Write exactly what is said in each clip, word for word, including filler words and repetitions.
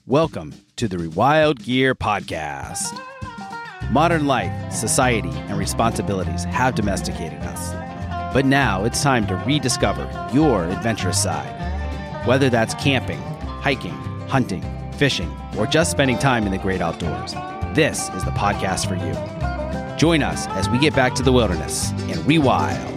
Welcome to the Rewild Gear Podcast. Modern life, society, and responsibilities have domesticated us. But now it's time to rediscover your adventurous side. Whether that's camping, hiking, hunting, fishing, or just spending time in the great outdoors, this is the podcast for you. Join us as we get back to the wilderness and rewild.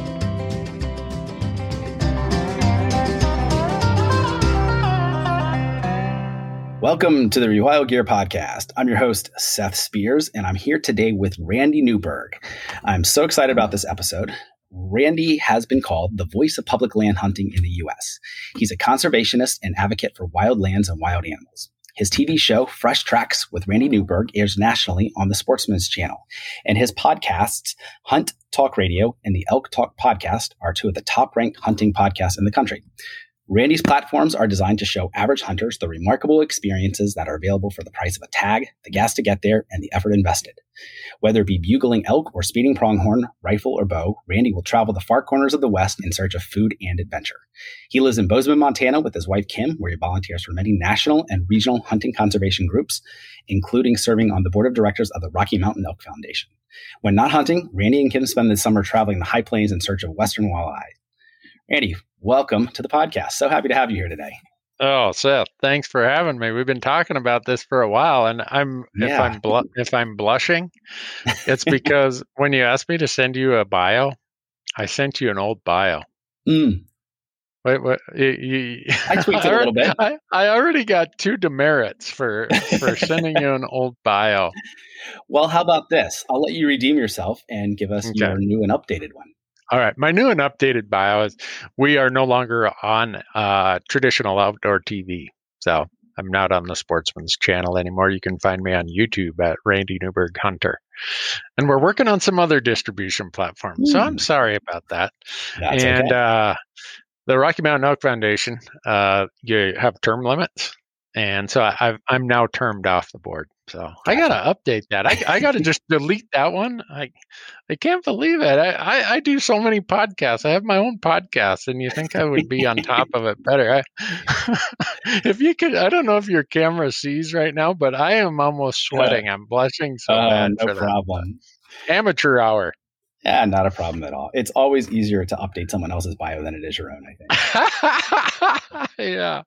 Welcome to the Rewild Gear Podcast. I'm your host, Seth Spears, and I'm here today with Randy Newberg. I'm so excited about this episode. Randy has been called the voice of public land hunting in the U S. He's a conservationist and advocate for wild lands and wild animals. His T V show, Fresh Tracks with Randy Newberg, airs nationally on the Sportsman's Channel. And his podcasts, Hunt Talk Radio and the Elk Talk Podcast, are two of the top-ranked hunting podcasts in the country. Randy's platforms are designed to show average hunters the remarkable experiences that are available for the price of a tag, the gas to get there, and the effort invested. Whether it be bugling elk or speeding pronghorn, rifle, or bow, Randy will travel the far corners of the West in search of food and adventure. He lives in Bozeman, Montana with his wife, Kim, where he volunteers for many national and regional hunting conservation groups, including serving on the board of directors of the Rocky Mountain Elk Foundation. When not hunting, Randy and Kim spend the summer traveling the high plains in search of western walleye. Randy, welcome to the podcast. So happy to have you here today. Oh, Seth, thanks for having me. We've been talking about this for a while, and I'm Yeah. if I'm blu- if I'm blushing, it's because when you asked me to send you a bio, I sent you an old bio. Mm, Wait, what? You, you, I tweaked it a little bit. I, I already got two demerits for for sending you an old bio. Well, how about this? I'll let you redeem yourself and give us Okay. your new and updated one. All right. My new and updated bio is we are no longer on uh, traditional outdoor T V. So I'm not on the Sportsman's Channel anymore. You can find me on YouTube at Randy Newberg Hunter. And we're working on some other distribution platforms. So I'm Mm. sorry about that. That's and okay. uh, the Rocky Mountain Elk Foundation, uh, you have term limits. And so I, I've, I'm now termed off the board. So I got to update that. I, I got to just delete that one. I I can't believe it. I, I, I do so many podcasts. I have my own podcast, and you think I would be on top of it better. I, if you could, I don't know if your camera sees right now, but I am almost sweating. I'm blushing so Uh, bad no for that. problem. Amateur hour. Yeah, not a problem at all. It's always easier to update someone else's bio than it is your own, I think. yeah.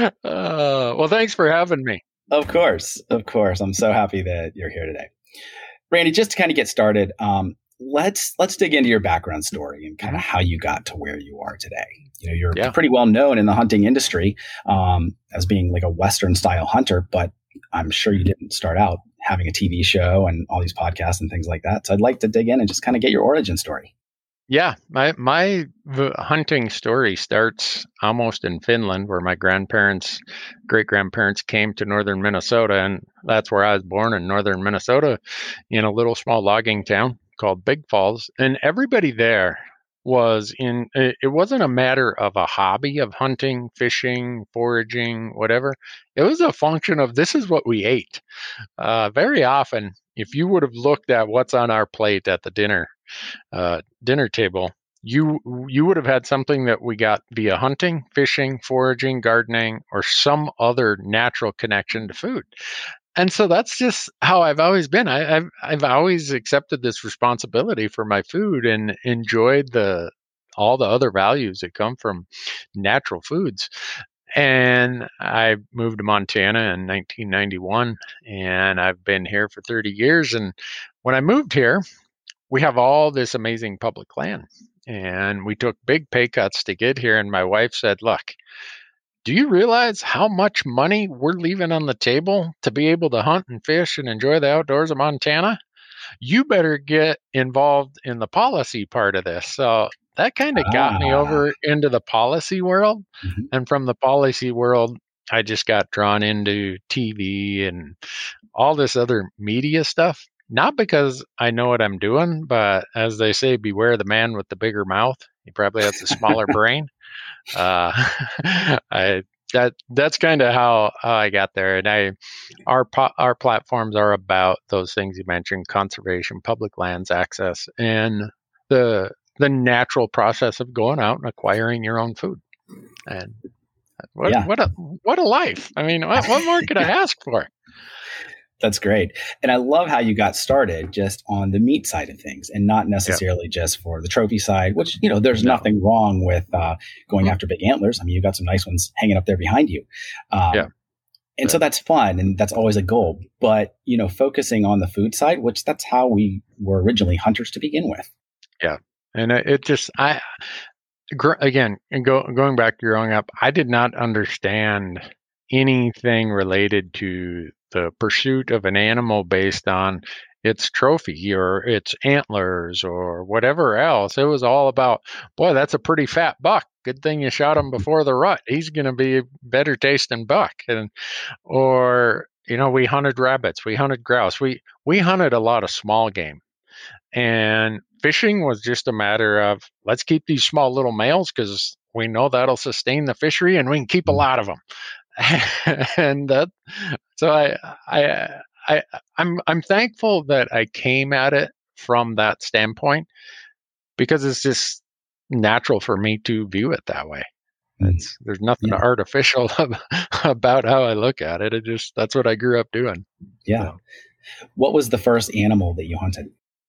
Uh, well, thanks for having me. Of course. Of course. I'm so happy that you're here today. Randy, just to kind of get started, um, let's let's dig into your background story and kind of how you got to where you are today. You know, you're Yeah. pretty well known in the hunting industry um, as being like a Western style hunter, but I'm sure you didn't start out having a T V show and all these podcasts and things like that. So I'd like to dig in and just kind of get your origin story. Yeah, my my v- hunting story starts almost in Finland, where my grandparents, great grandparents came to northern Minnesota, and that's where I was born in northern Minnesota, in a little small logging town called Big Falls. And everybody there was in. It it wasn't a matter of a hobby of hunting, fishing, foraging, whatever. It was a function of this is what we ate. Uh, very often, if you would have looked at what's on our plate at the dinner uh, dinner table, you you would have had something that we got via hunting, fishing, foraging, gardening, or some other natural connection to food. And so that's just how I've always been. I, I've I've always accepted this responsibility for my food and enjoyed the all the other values that come from natural foods. And I moved to Montana in nineteen ninety-one, and I've been here for thirty years. And when I moved here, we have all this amazing public land, and we took big pay cuts to get here. And my wife said, look, do you realize how much money we're leaving on the table to be able to hunt and fish and enjoy the outdoors of Montana? You better get involved in the policy part of this. So that kind of got me Ah. over into the policy world. Mhm. And from the policy world, I just got drawn into T V and all this other media stuff. Not because I know what I'm doing, but as they say, beware the man with the bigger mouth. He probably has a smaller brain. Uh, I that that's kind of how, how I got there. And I our po- our platforms are about those things you mentioned: conservation, public lands access, and the the natural process of going out and acquiring your own food. And What Yeah. what a what a life! I mean, what, what more could I ask for? That's great. And I love how you got started just on the meat side of things and not necessarily yep. just for the trophy side, which, you know, there's no. nothing wrong with uh, going mm-hmm. after big antlers. I mean, you've got some nice ones hanging up there behind you. Um, yeah. And yeah. so that's fun. And that's always a goal. But, you know, focusing on the food side, which that's how we were originally hunters to begin with. Yeah. And it just, I, again, and go, going back to growing up, I did not understand anything related to the pursuit of an animal based on its trophy or its antlers or whatever else. It was all about, boy, that's a pretty fat buck. Good thing you shot him before the rut. He's going to be a better tasting buck. And, or, you know, we hunted rabbits, we hunted grouse, we, we hunted a lot of small game. And fishing was just a matter of, let's keep these small little males because we know that'll sustain the fishery and we can keep a lot of them. and that, so I, I, I, I'm, I'm thankful that I came at it from that standpoint because it's just natural for me to view it that way. It's, there's nothing yeah. artificial about how I look at it. It just, that's what I grew up doing. Yeah. So. What was the first animal that you hunted?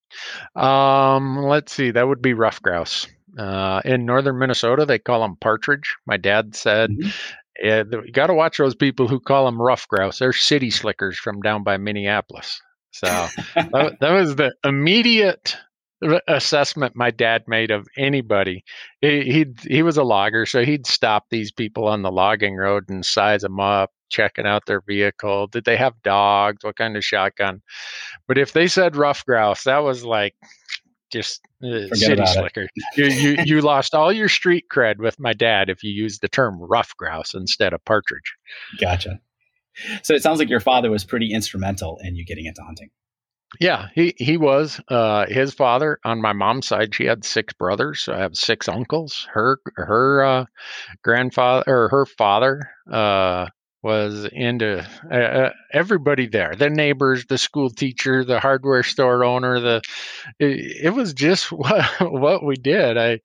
Um, let's see, that would be rough grouse. Uh, in northern Minnesota, they call them partridge. My dad said, mm-hmm. Yeah, you got to watch those people who call them rough grouse. They're city slickers from down by Minneapolis. So that, that was the immediate assessment my dad made of anybody. He he'd, he was a logger, so he'd stop these people on the logging road and size them up, checking out their vehicle. Did they have dogs? What kind of shotgun? But if they said rough grouse, that was like just uh, city slicker. you, you you lost all your street cred with my dad if you used the term rough grouse instead of partridge. Gotcha. So it sounds like your father was pretty instrumental in you getting into hunting. Yeah, he he was. Uh, his father on my mom's side, she had six brothers. So I have six uncles. Her her uh, grandfather or her father uh, was into uh, everybody there, the neighbors, the school teacher, the hardware store owner. The it, it was just what, what we did. I,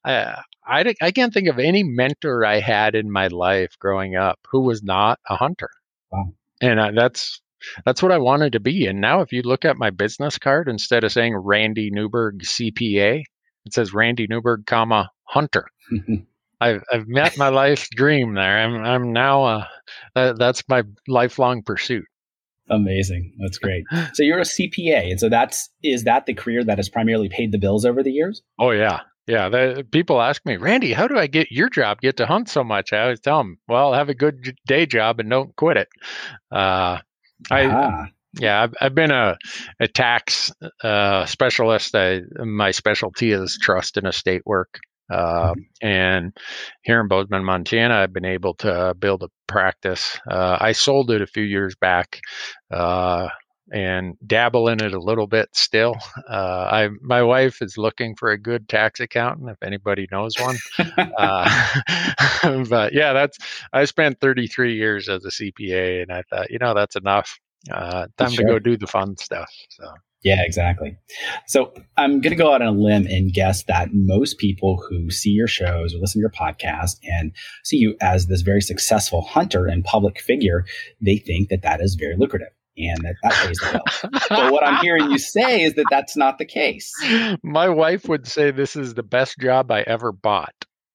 I I I can't think of any mentor I had in my life growing up who was not a hunter. Wow. And I, that's that's what I wanted to be. And now, if you look at my business card, instead of saying Randy Newberg C P A, it says Randy Newberg, comma hunter. I've I've met my life's dream there. I'm I'm now uh uh, that's my lifelong pursuit. Amazing. That's great. So you're a C P A, and so that's is that the career that has primarily paid the bills over the years? Oh yeah, yeah. The, people ask me, Randy, how do I get your job? Get to hunt so much? I always tell them, well, have a good day job and don't quit it. Uh, I. Ah. Yeah, I've, I've been a, a tax uh, specialist. I, my specialty is trust and estate work. Uh, mm-hmm. And here in Bozeman, Montana, I've been able to build a practice. Uh, I sold it a few years back uh, and dabble in it a little bit still. Uh, I my wife is looking for a good tax accountant, if anybody knows one. uh, but yeah, that's I spent thirty-three years as a C P A, and I thought, you know, that's enough. Uh, time sure. to go do the fun stuff. So. Yeah, exactly. So I'm going to go out on a limb and guess that most people who see your shows or listen to your podcast and see you as this very successful hunter and public figure, they think that that is very lucrative and that that pays the bills. But what I'm hearing you say is that that's not the case. My wife would say this is the best job I ever bought.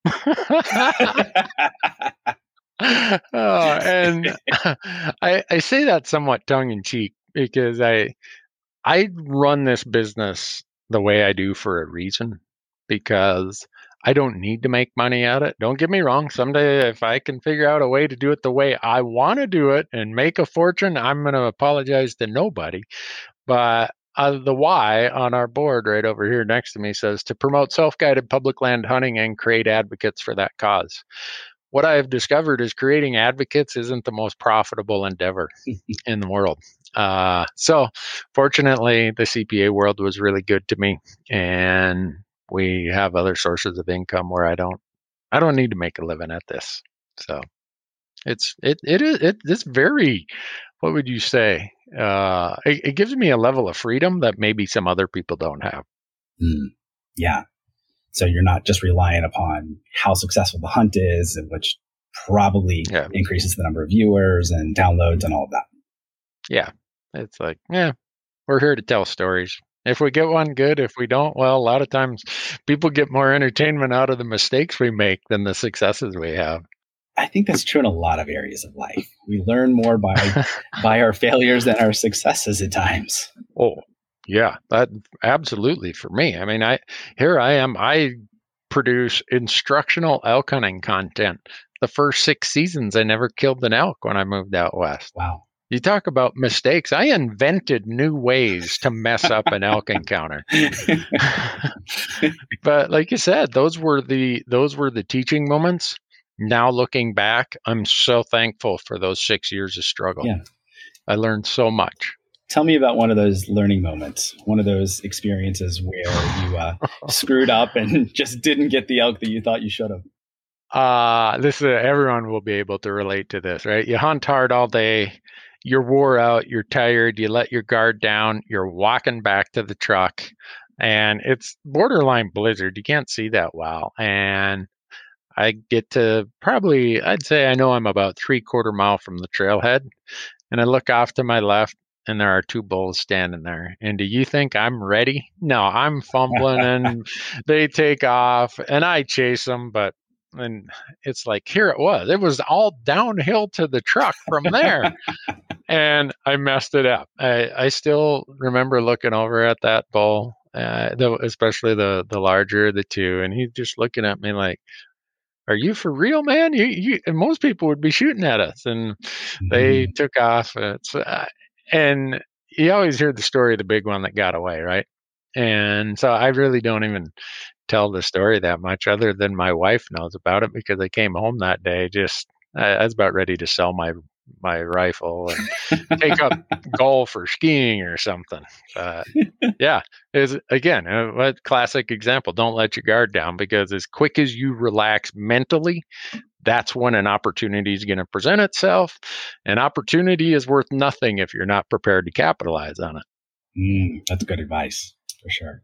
Oh, and I, I say that somewhat tongue in cheek because I I run this business the way I do for a reason, because I don't need to make money at it. Don't get me wrong. Someday, if I can figure out a way to do it the way I want to do it and make a fortune, I'm going to apologize to nobody. But uh, the why on our board right over here next to me says to promote self-guided public land hunting and create advocates for that cause. What I have discovered is creating advocates isn't the most profitable endeavor in the world. Uh, so fortunately, the C P A world was really good to me, and we have other sources of income where I don't, I don't need to make a living at this. So it's, it, it is, it, it's very, what would you say? Uh, it, it gives me a level of freedom that maybe some other people don't have. Mm, yeah. So you're not just relying upon how successful the hunt is, which probably Yeah. increases the number of viewers and downloads and all of that. Yeah. It's like, yeah, we're here to tell stories. If we get one, good. If we don't, well, a lot of times people get more entertainment out of the mistakes we make than the successes we have. I think that's true in a lot of areas of life. We learn more by by our failures than our successes at times. Oh, yeah, that absolutely for me. I mean, I here I am. I produce instructional elk hunting content. The first six seasons, I never killed an elk when I moved out west. Wow. You talk about mistakes. I invented new ways to mess up an elk encounter. But like you said, those were the those were the teaching moments. Now looking back, I'm so thankful for those six years of struggle. Yeah. I learned so much. Tell me about one of those learning moments, one of those experiences where you uh, screwed up and just didn't get the elk that you thought you should have. Uh, this is, everyone will be able to relate to this, right? You hunt hard all day. You're wore out. You're tired. You let your guard down. You're walking back to the truck, and it's borderline blizzard. You can't see that well. And I get to probably, I'd say I know I'm about three quarter mile from the trailhead, and I look off to my left, and there are two bulls standing there. And do you think I'm ready? No, I'm fumbling, and they take off, and I chase them, but and it's like, here it was. It was all downhill to the truck from there. And I messed it up. I, I still remember looking over at that bull, uh, the, especially the the larger of the two, and he's just looking at me like, are you for real, man? You, you, and most people would be shooting at us, and they Mhm. took off. It's, uh, and you always hear the story of the big one that got away, right? And so I really don't even tell the story that much, other than my wife knows about it because I came home that day. Just I, I was about ready to sell my my rifle and take up golf or skiing or something. Uh, yeah, is again a, a classic example. Don't let your guard down, because as quick as you relax mentally, that's when an opportunity is going to present itself. An opportunity is worth nothing if you're not prepared to capitalize on it. Mm, that's good advice for sure.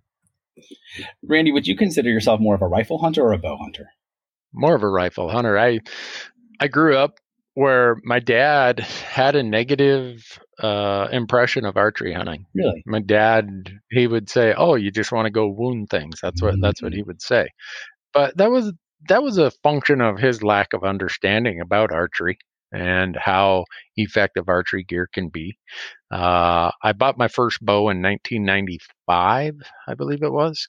Randy, would you consider yourself more of a rifle hunter or a bow hunter? More of a rifle hunter. I I grew up where my dad had a negative uh, impression of archery hunting. Really? My dad, he would say, "Oh, you just want to go wound things." That's what mm-hmm. that's what he would say. But that was that was a function of his lack of understanding about archery and how effective archery gear can be. Uh, I bought my first bow in nineteen ninety-five, I believe it was,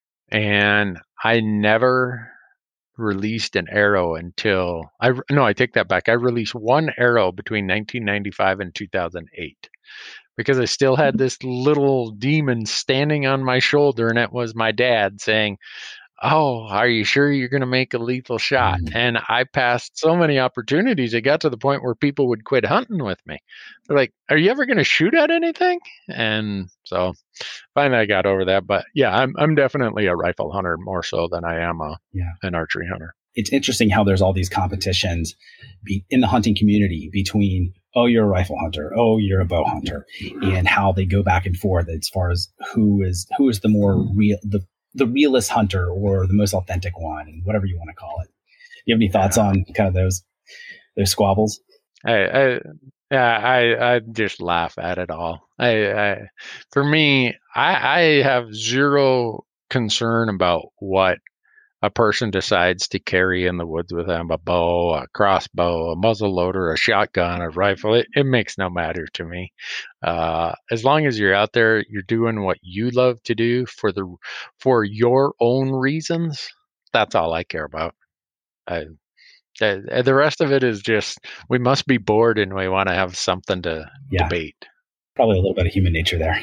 and I never released an arrow until I no, I take that back. I released one arrow between nineteen ninety-five and two thousand eight because I still had this little demon standing on my shoulder, and it was my dad saying, "Oh, are you sure you're going to make a lethal shot?" Mm. And I passed so many opportunities. It got to the point where people would quit hunting with me. They're like, "Are you ever going to shoot at anything?" And so finally I got over that. But yeah, I'm I'm definitely a rifle hunter more so than I am a yeah. an archery hunter. It's interesting how there's all these competitions be, in the hunting community between, oh, you're a rifle hunter, oh, you're a bow hunter, and how they go back and forth as far as who is who is the more real the the realest hunter or the most authentic one, and whatever you want to call it. You have any thoughts yeah. on kind of those those squabbles? I, I yeah, I I just laugh at it all. I, I for me, I, I have zero concern about what a person decides to carry in the woods with them: a bow, a crossbow, a muzzle loader, a shotgun, a rifle. It, it makes no matter to me. Uh, as long as you're out there, you're doing what you love to do for the for your own reasons. That's all I care about. I, the, the rest of it is just, we must be bored and we want to have something to yeah. debate. Probably a little bit of human nature there.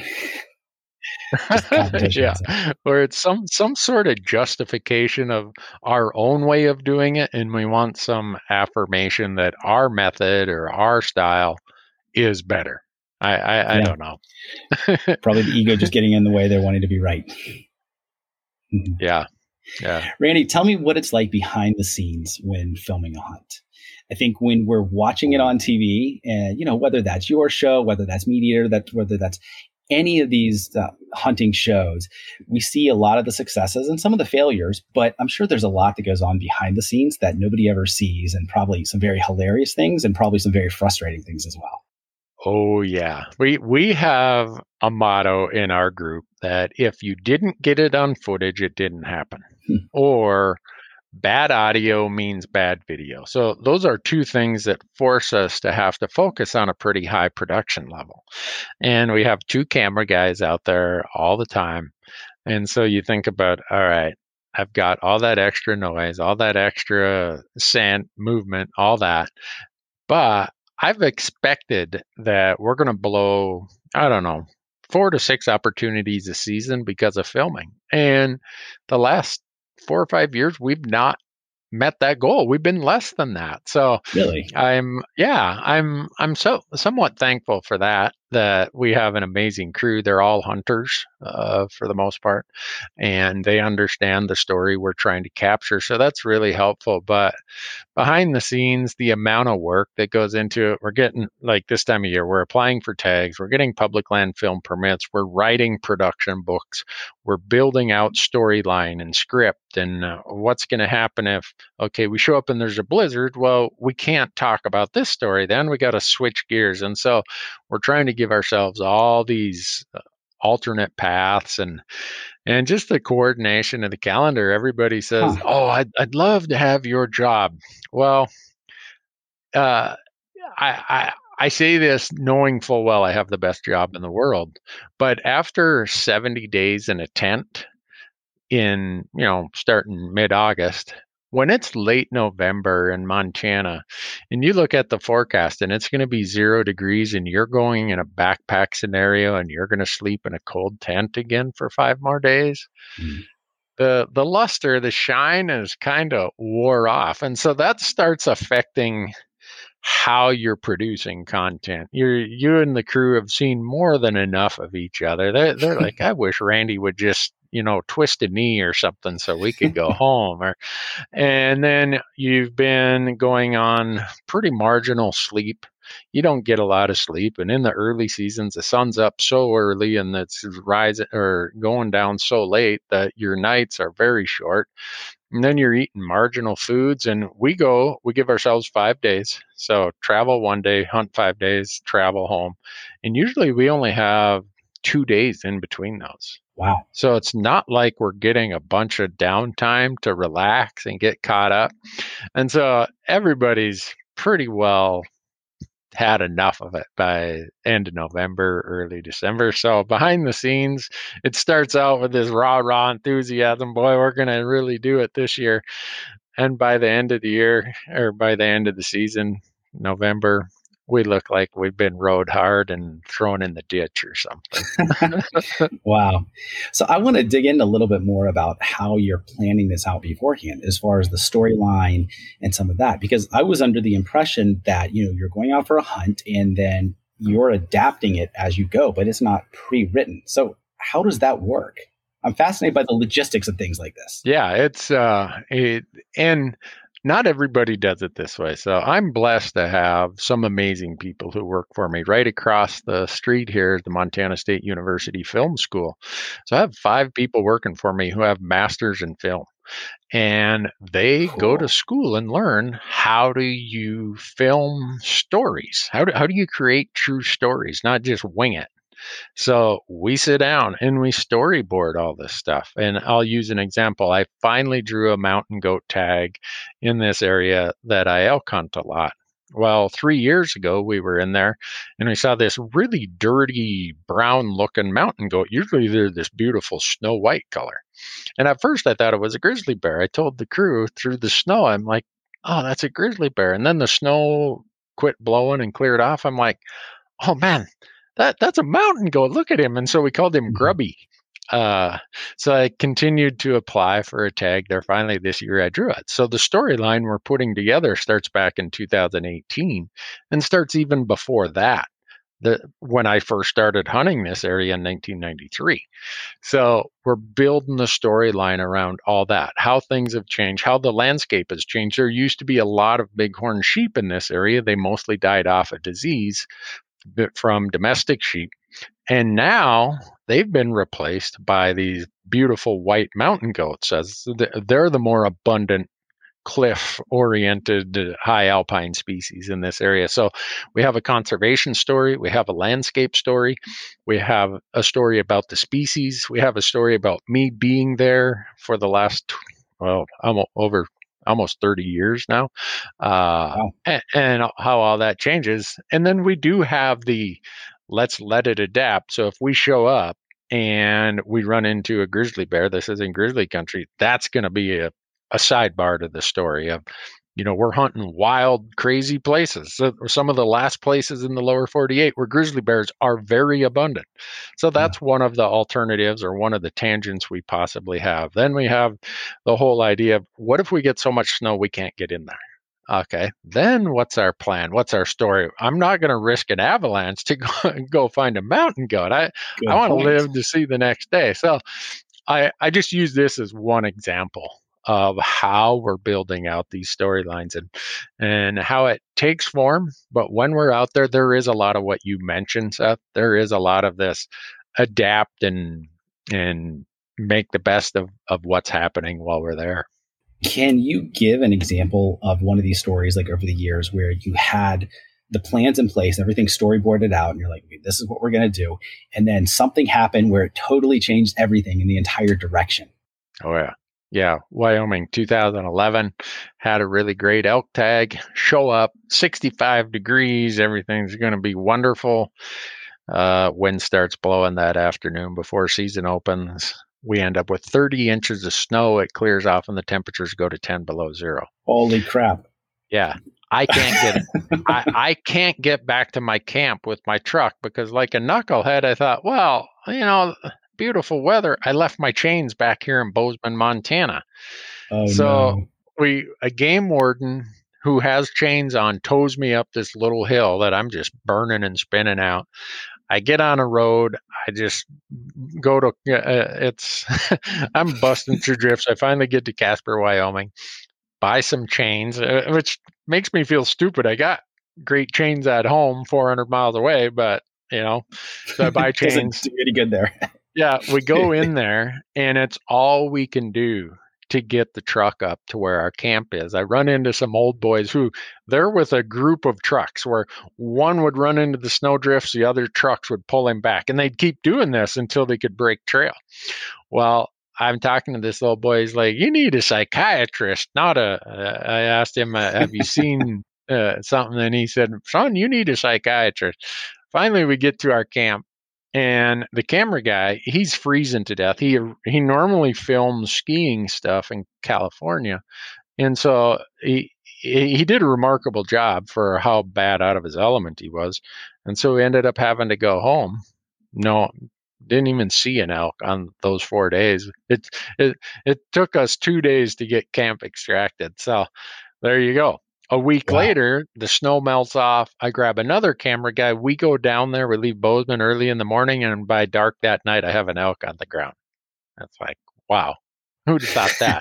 yeah, where it's some some sort of justification of our own way of doing it, and we want some affirmation that our method or our style is better. I I, yeah. I don't know. Probably the ego just getting in the way. They're wanting to be right. yeah, yeah. Randy, tell me what it's like behind the scenes when filming a hunt. I think when we're watching it on T V, and you know, whether that's your show, whether that's MeatEater, that whether that's any of these uh, hunting shows, we see a lot of the successes and some of the failures, but I'm sure there's a lot that goes on behind the scenes that nobody ever sees, and probably some very hilarious things and probably some very frustrating things as well. Oh yeah. We we have a motto in our group that if you didn't get it on footage, it didn't happen. Hmm. Or bad audio means bad video. So those are two things that force us to have to focus on a pretty high production level. And we have two camera guys out there all the time. And so you think about, all right, I've got all that extra noise, all that extra sand movement, all that. But I've expected that we're going to blow, I don't know, four to six opportunities a season because of filming. And the last four or five years, we've not met that goal. We've been less than that. So Really? I'm, yeah, I'm, I'm so somewhat thankful for that, that we have an amazing crew. They're all hunters uh, for the most part, and they understand the story we're trying to capture. So that's really helpful. But behind the scenes, the amount of work that goes into it, we're getting, like this time of year, we're applying for tags, we're getting public land film permits, we're writing production books, we're building out storyline and script, and uh, what's going to happen if, okay, we show up and there's a blizzard. Well, we can't talk about this story. Then we got to switch gears. And so we're trying to give ourselves all these uh, alternate paths, and and just the coordination of the calendar. Everybody says, Huh. oh, I'd, I'd love to have your job. Well, uh, I, I, I say this knowing full well I have the best job in the world. But after seventy days in a tent in, you know, starting mid-August, when it's late November in Montana and you look at the forecast and it's going to be zero degrees and you're going in a backpack scenario and you're going to sleep in a cold tent again for five more days, Mm. the the luster, the shine is kind of wore off. And so that starts affecting how you're producing content. You're you and the crew have seen more than enough of each other. They're, they're like, I wish Randy would just, you know, twist a knee or something so we could go home. Or, and then you've been going on pretty marginal sleep. You don't get a lot of sleep. And in the early seasons, the sun's up so early and it's rising or going down so late that your nights are very short. And then you're eating marginal foods. And we go, we give ourselves five days. So travel one day, hunt five days, travel home. And usually we only have two days in between those. Wow. So it's not like we're getting a bunch of downtime to relax and get caught up. And so everybody's pretty well had enough of it by end of November, early December. So behind the scenes, it starts out with this rah, rah enthusiasm. Boy, we're going to really do it this year. And by the end of the year, or by the end of the season, November, we look like we've been rode hard and thrown in the ditch or something. Wow. So I want to dig in a little bit more about how you're planning this out beforehand, as far as the storyline and some of that, because I was under the impression that, you know, you're going out for a hunt and then you're adapting it as you go, but it's not pre-written. So how does that work? I'm fascinated by the logistics of things like this. Yeah, it's, uh, it, and not everybody does it this way. So I'm blessed to have some amazing people who work for me. Right across the street here is the Montana State University Film School. So I have five people working for me who have masters in film. And they Cool. go to school and learn, how do you film stories? How do, how do you create true stories, not just wing it? So we sit down and we storyboard all this stuff. And I'll use an example. I finally drew a mountain goat tag in this area that I elk hunt a lot. Well, three years ago, we were in there and we saw this really dirty brown looking mountain goat. Usually they're this beautiful snow white color. And at first I thought it was a grizzly bear. I told the crew through the snow, I'm like, oh, that's a grizzly bear. And then the snow quit blowing and cleared off. I'm like, oh man, that that's a mountain goat. Look at him. And so we called him Grubby. Uh, so I continued to apply for a tag there. Finally, this year I drew it. So the storyline we're putting together starts back in two thousand eighteen and starts even before that, the, when I first started hunting this area in nineteen ninety-three. So we're building the storyline around all that, how things have changed, how the landscape has changed. There used to be a lot of bighorn sheep in this area. They mostly died off of disease from domestic sheep. And now they've been replaced by these beautiful white mountain goats, as they're the more abundant cliff-oriented high alpine species in this area. So we have a conservation story, we have a landscape story, we have a story about the species, we have a story about me being there for the last, well, I'm over almost thirty years now, uh, wow. and, and how all that changes. And then we do have the let's let it adapt. So if we show up and we run into a grizzly bear, this is in grizzly country, that's going to be a a sidebar to the story of, you know, we're hunting wild, crazy places. So some of the last places in the lower forty-eight where grizzly bears are very abundant. So that's yeah. one of the alternatives or one of the tangents we possibly have. Then we have the whole idea of what if we get so much snow we can't get in there? Okay, then what's our plan? What's our story? I'm not going to risk an avalanche to go, go find a mountain goat. I, I want to live to see the next day. So I, I just use this as one example of how we're building out these storylines and and how it takes form. But when we're out there, there is a lot of what you mentioned, Seth. There is a lot of this adapt and and make the best of, of what's happening while we're there. Can you give an example of one of these stories, like over the years, where you had the plans in place, everything storyboarded out, and you're like, okay, this is what we're going to do. And then something happened where it totally changed everything in the entire direction? Oh, yeah. Yeah, Wyoming, two thousand eleven, had a really great elk tag, show up, sixty-five degrees, everything's going to be wonderful. Uh, wind starts blowing that afternoon before season opens. We end up with thirty inches of snow. It clears off and the temperatures go to ten below zero. Holy crap. Yeah. I can't get I, I can't get back to my camp with my truck because like a knucklehead, I thought, well, you know, beautiful weather. I left my chains back here in Bozeman, Montana. Oh, so no. we a game warden who has chains on tows me up this little hill that I'm just burning and spinning out. I get on a road. I just go to uh, it's I'm busting through drifts. I finally get to Casper, Wyoming, buy some chains, uh, which makes me feel stupid. I got great chains at home four hundred miles away, but you know, so I buy chains. Doesn't do any good there. Yeah, we go in there and it's all we can do to get the truck up to where our camp is. I run into some old boys who they're with a group of trucks where one would run into the snow drifts, the other trucks would pull him back, and they'd keep doing this until they could break trail. Well, I'm talking to this little boy. He's like, you need a psychiatrist, not a, uh, I asked him, uh, have you seen uh, something? And he said, son, you need a psychiatrist. Finally, we get to our camp. And the camera guy, he's freezing to death. He he normally films skiing stuff in California. And so he he did a remarkable job for how bad out of his element he was. And so we ended up having to go home. No, didn't even see an elk on those four days. It it it took us two days to get camp extracted. So there you go. A week wow. later, the snow melts off. I grab another camera guy. We go down there. We leave Bozeman early in the morning, and by dark that night, I have an elk on the ground. That's like, wow, who'd have thought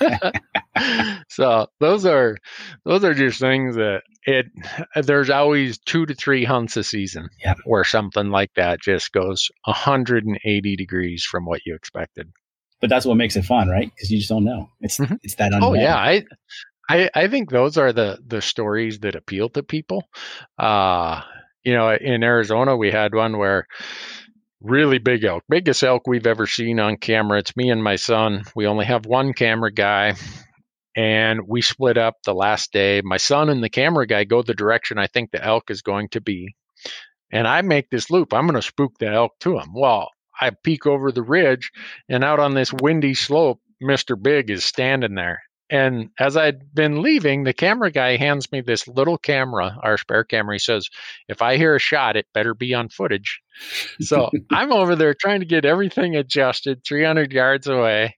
that? So those are those are just things that it. There's always two to three hunts a season yep. where something like that just goes one hundred eighty degrees from what you expected. But that's what makes it fun, right? Because you just don't know. It's mm-hmm. it's that unknown. Oh yeah, I. I, I think those are the, the stories that appeal to people. Uh, you know, in Arizona, we had one where really big elk, biggest elk we've ever seen on camera. It's me and my son. We only have one camera guy, and we split up the last day. My son and the camera guy go the direction I think the elk is going to be. And I make this loop. I'm going to spook the elk to him. Well, I peek over the ridge, and out on this windy slope, Mister Big is standing there. And as I'd been leaving, the camera guy hands me this little camera, our spare camera. He says, if I hear a shot, it better be on footage. So I'm over there trying to get everything adjusted three hundred yards away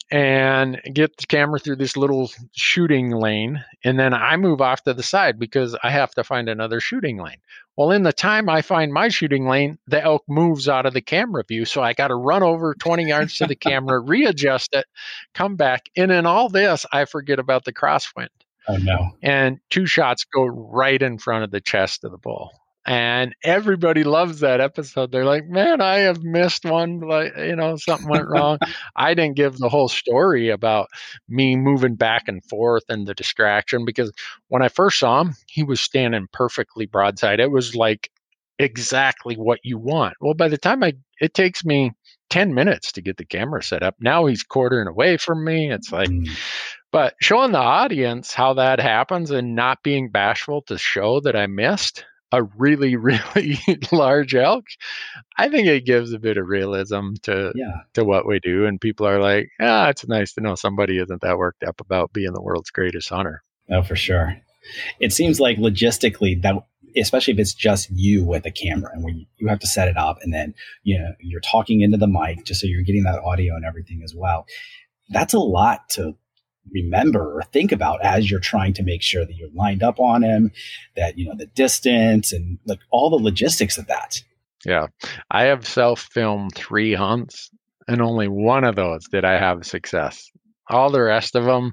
and get the camera through this little shooting lane. And then I move off to the side because I have to find another shooting lane. Well, in the time I find my shooting lane, the elk moves out of the camera view. So I got to run over twenty yards to the camera, readjust it, come back. And in all this, I forget about the crosswind. Oh, no. And two shots go right in front of the chest of the bull. And everybody loves that episode. They're like, man, I have missed one. Like, you know, something went wrong. I didn't give the whole story about me moving back and forth and the distraction, because when I first saw him, he was standing perfectly broadside. It was like exactly what you want. Well, by the time I, it takes me ten minutes to get the camera set up. Now he's quartering away from me. It's like, mm. But showing the audience how that happens and not being bashful to show that I missed a really, really large elk, I think it gives a bit of realism to yeah. to what we do. And people are like, ah, it's nice to know somebody isn't that worked up about being the world's greatest hunter. Oh, for sure. It seems like logistically that, especially if it's just you with a camera and when you have to set it up and then, you know, you're talking into the mic just so you're getting that audio and everything as well. That's a lot to remember or think about as you're trying to make sure that you're lined up on him, that, you know, the distance and like all the logistics of that. Yeah. I have self-filmed three hunts and only one of those did I have success. All the rest of them,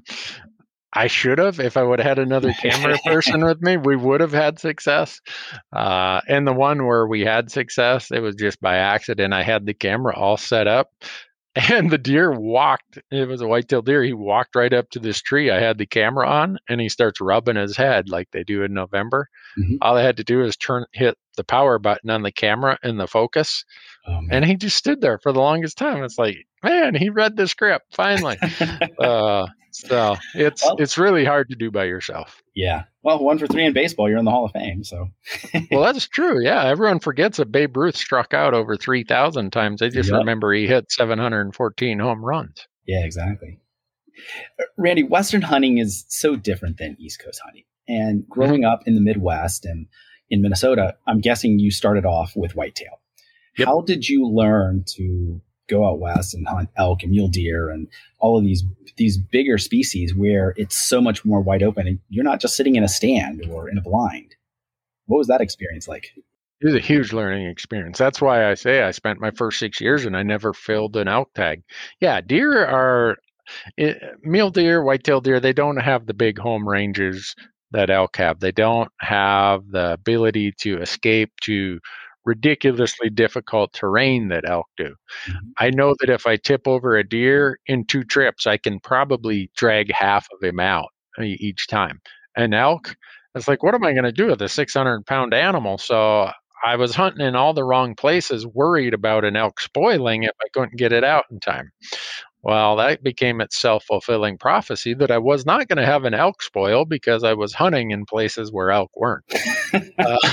I should have. If I would have had another camera person with me, we would have had success. Uh, and the one where we had success, it was just by accident. I had the camera all set up and the deer walked. It was a white-tailed deer. He walked right up to this tree. I had the camera on and he starts rubbing his head like they do in November. Mm-hmm. All I had to do is turn, hit the power button on the camera and the focus. Oh, and he just stood there for the longest time. It's like, man, he read the script finally. uh, So it's well, it's really hard to do by yourself. Yeah. Well, one for three in baseball, you're in the Hall of Fame. So. Well, that's true. Yeah. Everyone forgets that Babe Ruth struck out over three thousand times. They just yep. remember he hit seven hundred fourteen home runs. Yeah, exactly. Randy, Western hunting is so different than East Coast hunting. And growing mm-hmm. up in the Midwest and in Minnesota, I'm guessing you started off with whitetail. Yep. How did you learn to go out west and hunt elk and mule deer and all of these these bigger species where it's so much more wide open and you're not just sitting in a stand or in a blind? What was that experience like? It was a huge learning experience. That's why I say I spent my first six years and I never filled an elk tag. Yeah, deer are it, mule deer, whitetail deer. They don't have the big home ranges that elk have. They don't have the ability to escape to ridiculously difficult terrain that elk do. Mm-hmm. I know that if I tip over a deer in two trips, I can probably drag half of him out each time. An elk, it's like, what am I going to do with a six hundred pound animal? So I was hunting in all the wrong places, worried about an elk spoiling if I couldn't get it out in time. Well, that became its self-fulfilling prophecy that I was not going to have an elk spoil because I was hunting in places where elk weren't. uh,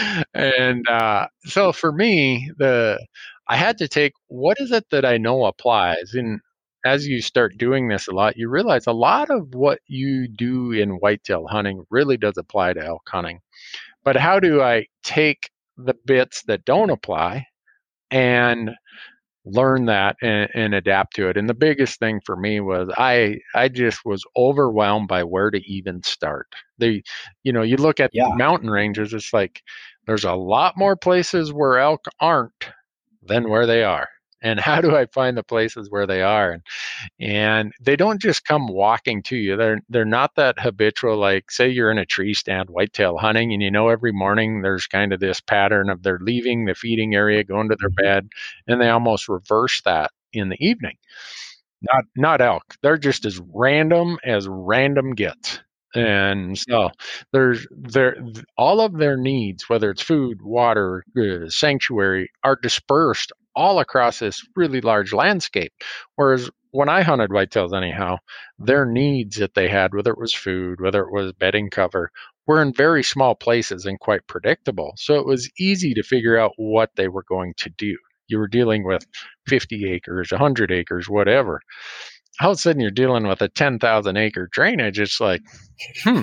and uh, so for me, the I had to take, what is it that I know applies? And as you start doing this a lot, you realize a lot of what you do in whitetail hunting really does apply to elk hunting. But how do I take the bits that don't apply and learn that and, and adapt to it? And the biggest thing for me was I I just was overwhelmed by where to even start. They, you know, you look at yeah. mountain ranges, it's like there's a lot more places where elk aren't than where they are. And how do I find the places where they are? And, and they don't just come walking to you. They're they're not that habitual. Like, say you're in a tree stand whitetail hunting, and you know every morning there's kind of this pattern of they're leaving the feeding area, going to their bed, and they almost reverse that in the evening. Not not elk. They're just as random as random gets. And so there's there all of their needs, whether it's food, water, uh, sanctuary, are dispersed all across this really large landscape. Whereas when I hunted whitetails anyhow, their needs that they had, whether it was food, whether it was bedding cover, were in very small places and quite predictable. So it was easy to figure out what they were going to do. You were dealing with fifty acres, one hundred acres, whatever. All of a sudden you're dealing with a ten thousand acre drainage. It's like, hmm,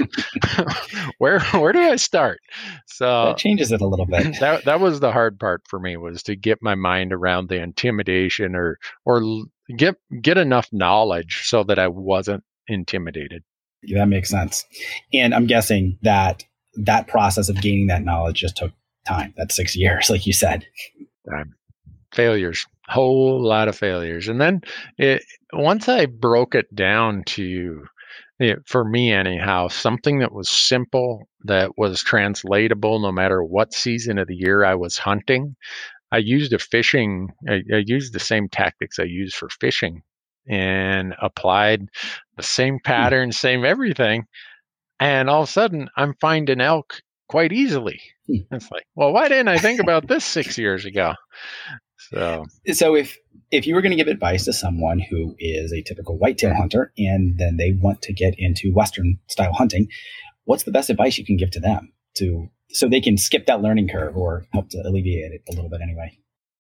where where do I start? So that changes it a little bit. That that was the hard part for me, was to get my mind around the intimidation or or get get enough knowledge so that I wasn't intimidated. Yeah, that makes sense. And I'm guessing that that process of gaining that knowledge just took time. That's six years, like you said. Time. Failures. Whole lot of failures. And then it, once I broke it down to Yeah, for me anyhow, something that was simple, that was translatable no matter what season of the year I was hunting. I used a fishing, I, I used the same tactics I use for fishing and applied the same Hmm. pattern, same everything. And all of a sudden, I'm finding elk quite easily. Hmm. It's like, well, why didn't I think about this six years ago? So, So if if you were going to give advice to someone who is a typical whitetail hunter and then they want to get into Western style hunting, what's the best advice you can give to them to so they can skip that learning curve or help to alleviate it a little bit anyway?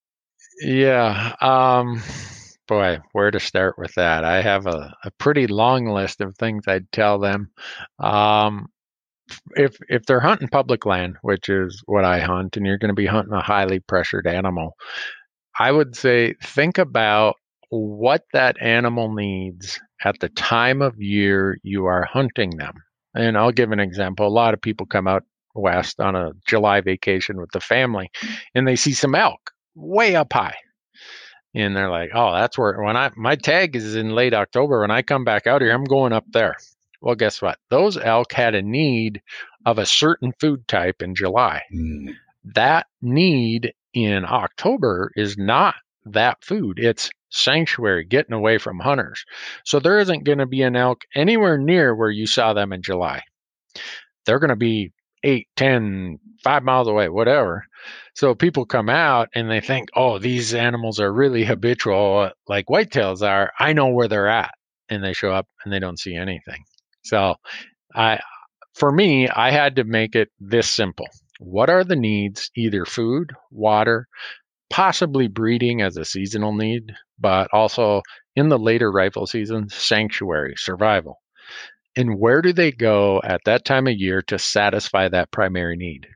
yeah. Um, boy, where to start with that? I have a, a pretty long list of things I'd tell them. Um, if if they're hunting public land, which is what I hunt, and you're going to be hunting a highly pressured animal, I would say think about what that animal needs at the time of year you are hunting them. And I'll give an example. A lot of people come out west on a July vacation with the family and they see some elk way up high. And they're like, "Oh, that's where when I my tag is in late October. When I come back out here, I'm going up there." Well, guess what? Those elk had a need of a certain food type in July. Mm. That need in October is not that food. It's sanctuary, getting away from hunters. So there isn't going to be an elk anywhere near where you saw them in July. They're going to be eight, ten, five miles away, whatever. So people come out and they think, oh, these animals are really habitual, like whitetails are. I know where they're at. And they show up and they don't see anything. So I, for me, I had to make it this simple. What are the needs? Either food, water, possibly breeding as a seasonal need, but also in the later rifle season, sanctuary, survival. And where do they go at that time of year to satisfy that primary need?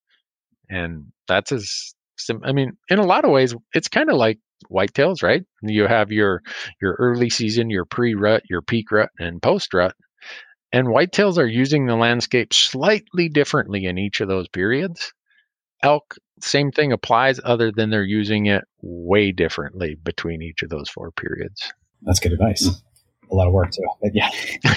And that's as sim- I mean, in a lot of ways, it's kind of like whitetails, right? You have your your early season, your pre-rut, your peak rut, and post-rut. And whitetails are using the landscape slightly differently in each of those periods. Elk, same thing applies, other than they're using it way differently between each of those four periods. That's good advice. A lot of work too, but yeah.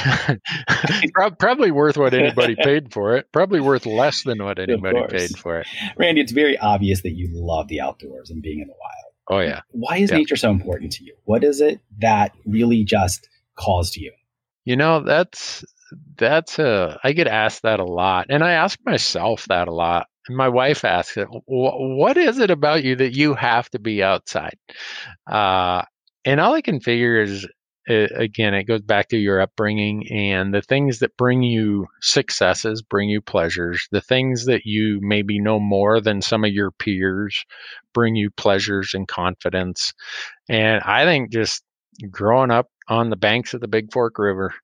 Probably worth what anybody paid for it. Probably worth less than what anybody paid for it. Randy, it's very obvious that you love the outdoors and being in the wild. Oh, yeah. Why is yeah. nature so important to you? What is it that really just calls to you? You know, that's, that's a, I get asked that a lot. And I ask myself that a lot. And my wife asks it, what is it about you that you have to be outside? Uh, and all I can figure is, uh, again, it goes back to your upbringing and the things that bring you successes, bring you pleasures, the things that you maybe know more than some of your peers bring you pleasures and confidence. And I think just growing up on the banks of the Big Fork River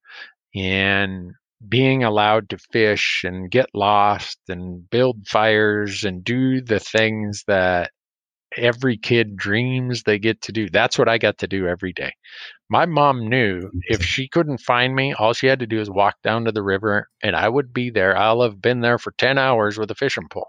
and being allowed to fish and get lost and build fires and do the things that every kid dreams they get to do. That's what I got to do every day. My mom knew if she couldn't find me, all she had to do is walk down to the river and I would be there. I'll have been there for ten hours with a fishing pole.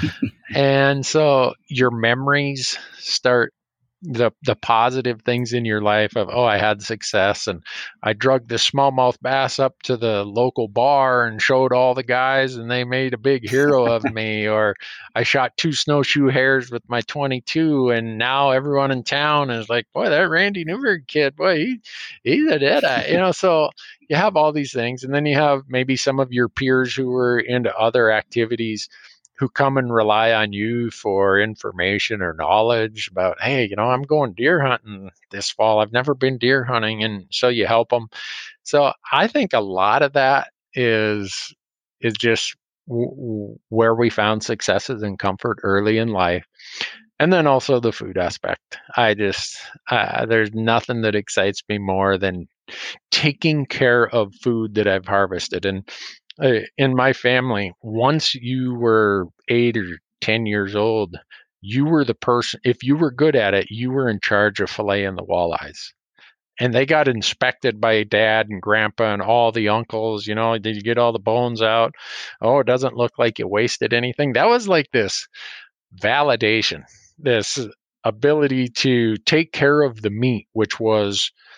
And so your memories start the the positive things in your life of, oh, I had success and I drug this smallmouth bass up to the local bar and showed all the guys and they made a big hero of me, or I shot two snowshoe hares with my twenty-two and now everyone in town is like, boy, that Randy Newberg kid, boy, he he's a deadeye, you know. So you have all these things, and then you have maybe some of your peers who were into other activities who come and rely on you for information or knowledge about, hey, you know, I'm going deer hunting this fall. I've never been deer hunting. And so you help them. So I think a lot of that is, is just w- w- where we found successes and comfort early in life. And then also the food aspect. I just, uh, there's nothing that excites me more than taking care of food that I've harvested. And uh, in my family, once you were eight or ten years old, you were the person, if you were good at it, you were in charge of filleting the walleyes. And they got inspected by dad and grandpa and all the uncles. You know, did you get all the bones out? Oh, it doesn't look like you wasted anything. That was like this validation, this ability to take care of the meat, which was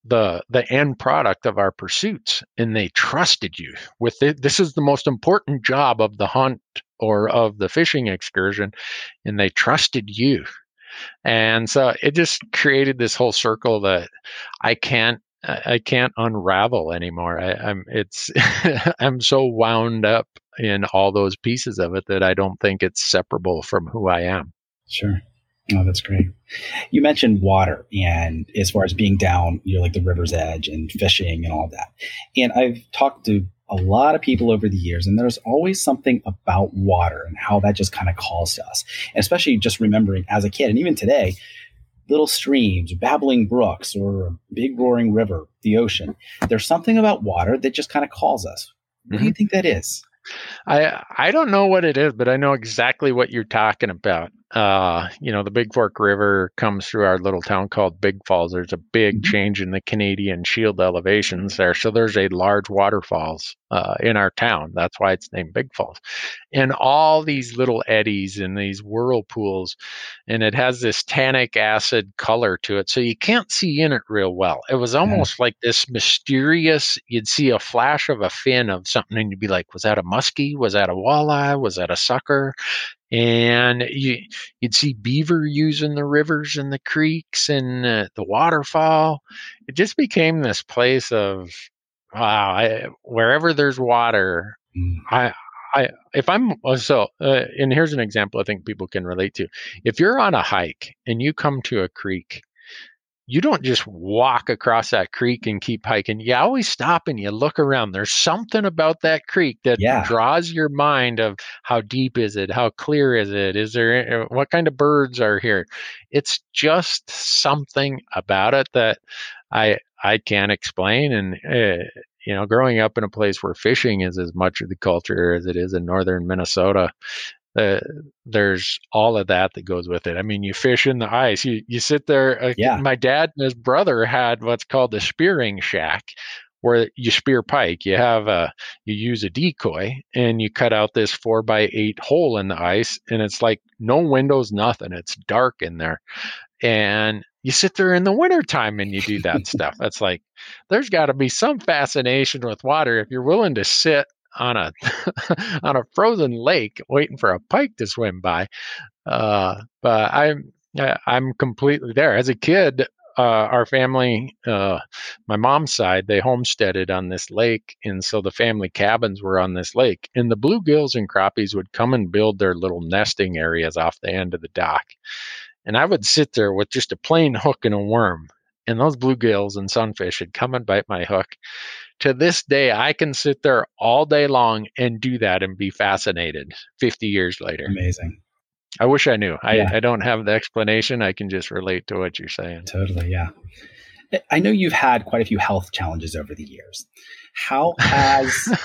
the the end product of our pursuits, and they trusted you with it. This is the most important job of the hunt or of the fishing excursion, and they trusted you. And so it just created this whole circle that I can't I can't unravel anymore. I, I'm it's I'm so wound up in all those pieces of it that I don't think it's separable from who I am. Sure. Oh, that's great. You mentioned water, and as far as being down, you know, like the river's edge and fishing and all that. And I've talked to a lot of people over the years, and there's always something about water and how that just kind of calls to us. And especially just remembering as a kid, and even today, little streams, babbling brooks, or a big roaring river, the ocean. There's something about water that just kind of calls us. What mm-hmm. do you think that is? I I don't know what it is, but I know exactly what you're talking about. Uh, you know, the Big Fork River comes through our little town called Big Falls. There's a big mm-hmm. change in the Canadian Shield elevations there. So there's a large waterfalls uh, in our town. That's why it's named Big Falls. And all these little eddies and these whirlpools, and it has this tannic acid color to it. So you can't see in it real well. It was almost yeah. like this mysterious, you'd see a flash of a fin of something and you'd be like, was that a muskie? Was that a walleye? Was that a sucker? And you, you'd see beaver using the rivers and the creeks and uh, the waterfall. It just became this place of, wow, I, wherever there's water, mm. I, I, if I'm, so, uh, and here's an example I think people can relate to. If you're on a hike and you come to a creek, you don't just walk across that creek and keep hiking. You always stop and you look around. There's something about that creek that yeah. draws your mind of how deep is it? How clear is it? Is there, what kind of birds are here? It's just something about it that I, I can't explain. And, uh, you know, growing up in a place where fishing is as much of the culture as it is in northern Minnesota, Uh, there's all of that that goes with it. I mean, you fish in the ice. You you sit there. Uh, yeah. My dad and his brother had what's called the spearing shack, where you spear pike. You have a you use a decoy and you cut out this four by eight hole in the ice, and it's like no windows, nothing. It's dark in there, and you sit there in the wintertime and you do that stuff. It's like there's got to be some fascination with water if you're willing to sit on a on a frozen lake waiting for a pike to swim by. Uh, but I'm I'm completely there. As a kid, uh, our family, uh, my mom's side, they homesteaded on this lake, and so the family cabins were on this lake. And the bluegills and crappies would come and build their little nesting areas off the end of the dock. And I would sit there with just a plain hook and a worm, and those bluegills and sunfish would come and bite my hook. To this day, I can sit there all day long and do that and be fascinated fifty years later. Amazing. I wish I knew. I, yeah. I don't have the explanation. I can just relate to what you're saying. Totally, yeah. I know you've had quite a few health challenges over the years. How has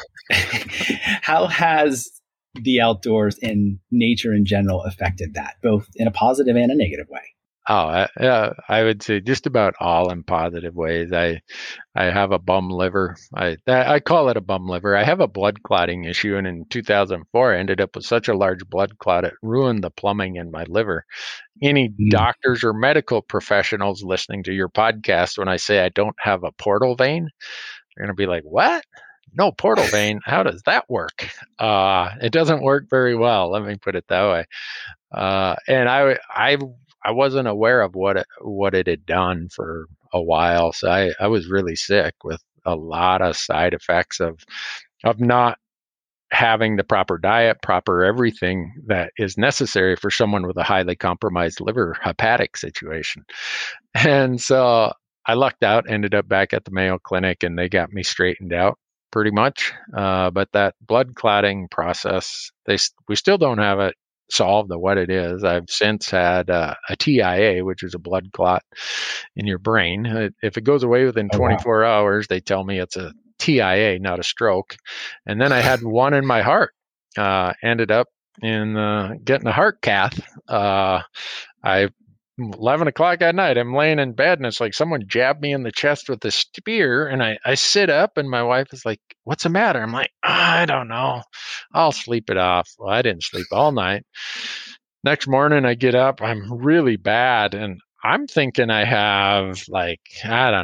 how has the outdoors and nature in general affected that, both in a positive and a negative way? Oh, I, uh, I would say just about all in positive ways. I, I have a bum liver. I, I call it a bum liver. I have a blood clotting issue, and in two thousand four, I ended up with such a large blood clot it ruined the plumbing in my liver. Any mm. doctors or medical professionals listening to your podcast, when I say I don't have a portal vein, they're going to be like, "What? No portal vein? How does that work?" Uh, it doesn't work very well. Let me put it that way. Uh, and I, I. I wasn't aware of what it, what it had done for a while. So I, I was really sick with a lot of side effects of of not having the proper diet, proper everything that is necessary for someone with a highly compromised liver hepatic situation. And so I lucked out, ended up back at the Mayo Clinic, and they got me straightened out pretty much. Uh, but that blood clotting process, they we still don't have it solved what it is. I've since had uh, a T I A, which is a blood clot in your brain. If it goes away within twenty-four oh, wow. hours, they tell me it's a T I A, not a stroke. And then I had one in my heart. Uh, ended up in uh, getting a heart cath. Uh, I eleven o'clock at night, I'm laying in bed, and it's like someone jabbed me in the chest with a spear, and I, I sit up, and my wife is like, "What's the matter?" I'm like, "I don't know. I'll sleep it off." Well, I didn't sleep all night. Next morning, I get up. I'm really bad, and I'm thinking I have, like, I don't know,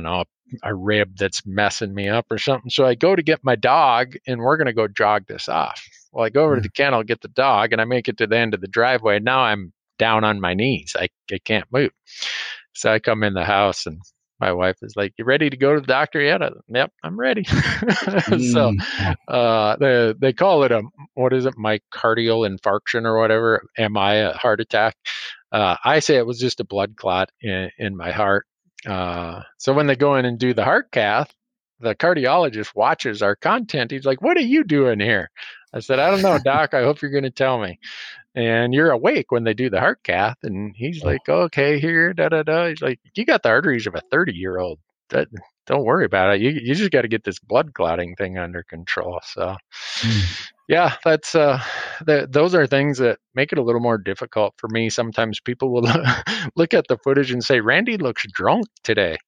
a rib that's messing me up or something. So I go to get my dog, and we're going to go jog this off. Well, I go over Yeah. to the kennel, get the dog, and I make it to the end of the driveway. Now I'm down on my knees. I, I can't move. So I come in the house, and my wife is like, "You ready to go to the doctor yet?" I, yep, I'm ready. Mm. So uh, they, they call it a, what is it, myocardial infarction or whatever, M I, a heart attack. Uh, I say it was just a blood clot in, in my heart. Uh, so when they go in and do the heart cath, the cardiologist watches our content. He's like, "What are you doing here?" I said, "I don't know, doc. I hope you're going to tell me." And you're awake when they do the heart cath. And he's Oh. like, "Okay, here, da, da, da." He's like, "You got the arteries of a thirty year old. That, don't worry about it. You, you just got to get this blood clotting thing under control." So Mm. yeah, that's, uh, the, those are things that make it a little more difficult for me. Sometimes people will look at the footage and say, "Randy looks drunk today."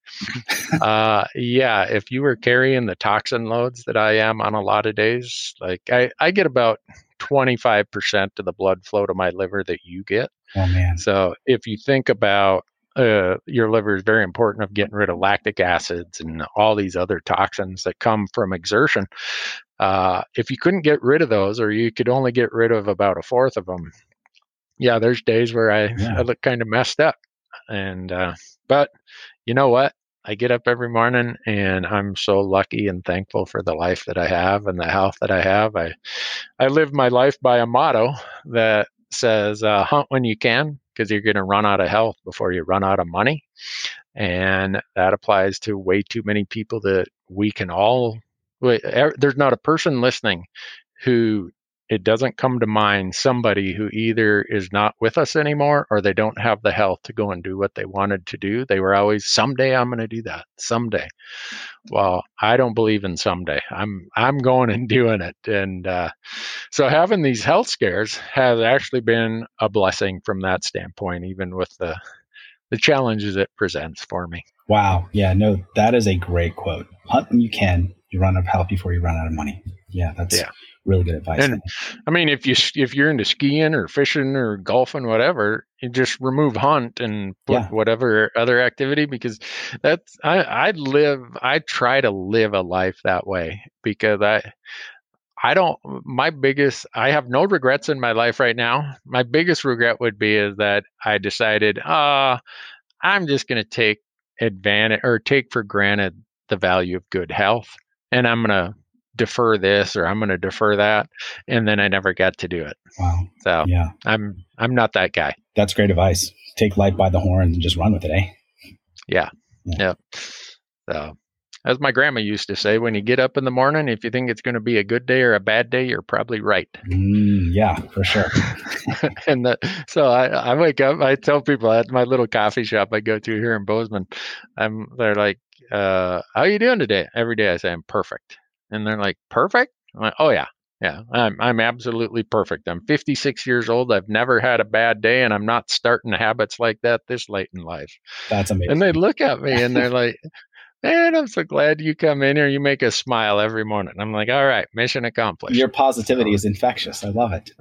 uh, yeah, if you were carrying the toxin loads that I am on a lot of days, like I, I get about twenty-five percent of the blood flow to my liver that you get. Oh, man. So if you think about uh, your liver is very important of getting rid of lactic acids and all these other toxins that come from exertion. Uh, if you couldn't get rid of those, or you could only get rid of about a fourth of them, yeah, there's days where I, Yeah. I look kind of messed up. And, uh, but you know what? I get up every morning, and I'm so lucky and thankful for the life that I have and the health that I have. I, I live my life by a motto that says, uh, hunt when you can, because you're going to run out of health before you run out of money. And that applies to way too many people that we can all, there's not a person listening who it doesn't come to mind somebody who either is not with us anymore, or they don't have the health to go and do what they wanted to do. They were always, someday I'm going to do that, someday. Well, I don't believe in someday. I'm I'm going and doing it. And uh, so having these health scares has actually been a blessing from that standpoint, even with the the challenges it presents for me. Wow. Yeah, no, that is a great quote. Hunt when you can. You run out of health before you run out of money. Yeah, that's yeah. really good advice. And I mean, if you if you're into skiing or fishing or golfing, whatever, you just remove hunt and put yeah. whatever other activity, because that's I I live I try to live a life that way, because I I don't my biggest I have no regrets in my life right now. My biggest regret would be is that I decided, uh I'm just going to take advantage or take for granted the value of good health, and I'm going to defer this or I'm going to defer that, and then I never got to do it. Wow. So yeah, I'm I'm not that guy. That's great advice. Take life by the horns and just run with it, eh? Yeah. Yeah. Yep. So as my grandma used to say, when you get up in the morning, if you think it's going to be a good day or a bad day, you're probably right. Mm, yeah, for sure. And the, so I, I wake up, I tell people at my little coffee shop I go to here in Bozeman, I'm, they're like, uh, how you doing today? Every day I say I'm perfect. And they're like, perfect? I'm like, oh yeah. Yeah, I'm I'm absolutely perfect. I'm fifty-six years old. I've never had a bad day, and I'm not starting habits like that this late in life. That's amazing. And they look at me and they're like, man, I'm so glad you come in here. You make us smile every morning. I'm like, all right, mission accomplished. Your positivity so. is infectious. I love it.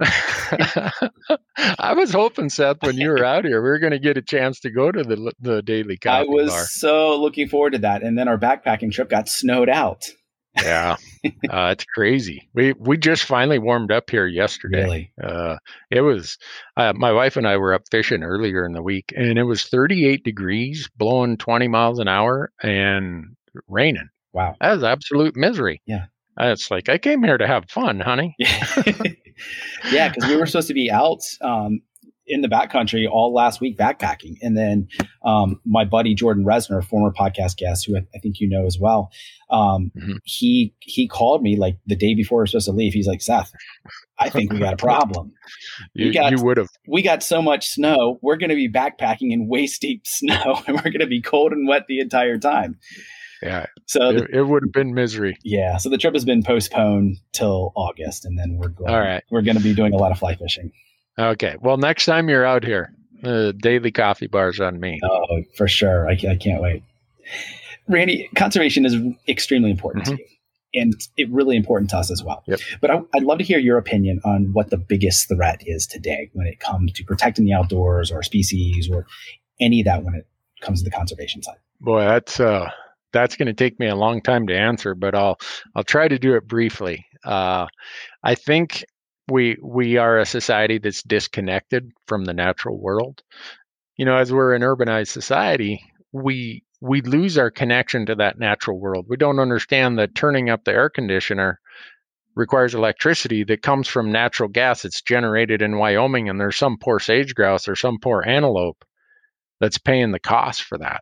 I was hoping, Seth, when you were out here, we were going to get a chance to go to the the daily coffee bar. I was bar. so looking forward to that. And then our backpacking trip got snowed out. Yeah, uh, it's crazy. We we just finally warmed up here yesterday. Really? Uh, it was uh, my wife and I were up fishing earlier in the week, and it was thirty-eight degrees, blowing twenty miles an hour, and raining. Wow, that was absolute misery. Yeah, uh, it's like I came here to have fun, honey. Yeah, because we were supposed to be out um, in the backcountry all last week backpacking, and then um, my buddy Jordan Resner, former podcast guest, who I, I think you know as well. Um, mm-hmm. He he called me like the day before we were supposed to leave. He's like, Seth, I think we got a problem. you, got, you would have. We got so much snow. We're going to be backpacking in waist deep snow, and we're going to be cold and wet the entire time. Yeah. So it, the, it would have been misery. Yeah. So the trip has been postponed till August, and then we're going. All right. We're going to be doing a lot of fly fishing. Okay. Well, next time you're out here, uh, daily coffee bars on me. Oh, for sure. I, I can't wait. Randy, conservation is extremely important mm-hmm. to you, and it's really important to us as well. Yep. But I, I'd love to hear your opinion on what the biggest threat is today when it comes to protecting the outdoors or species or any of that when it comes to the conservation side. Boy, that's uh, that's going to take me a long time to answer, but I'll I'll try to do it briefly. Uh, I think we we are a society that's disconnected from the natural world. You know, as we're an urbanized society, we we lose our connection to that natural world. We don't understand that turning up the air conditioner requires electricity that comes from natural gas. It's generated in Wyoming, and there's some poor sage grouse or some poor antelope that's paying the cost for that.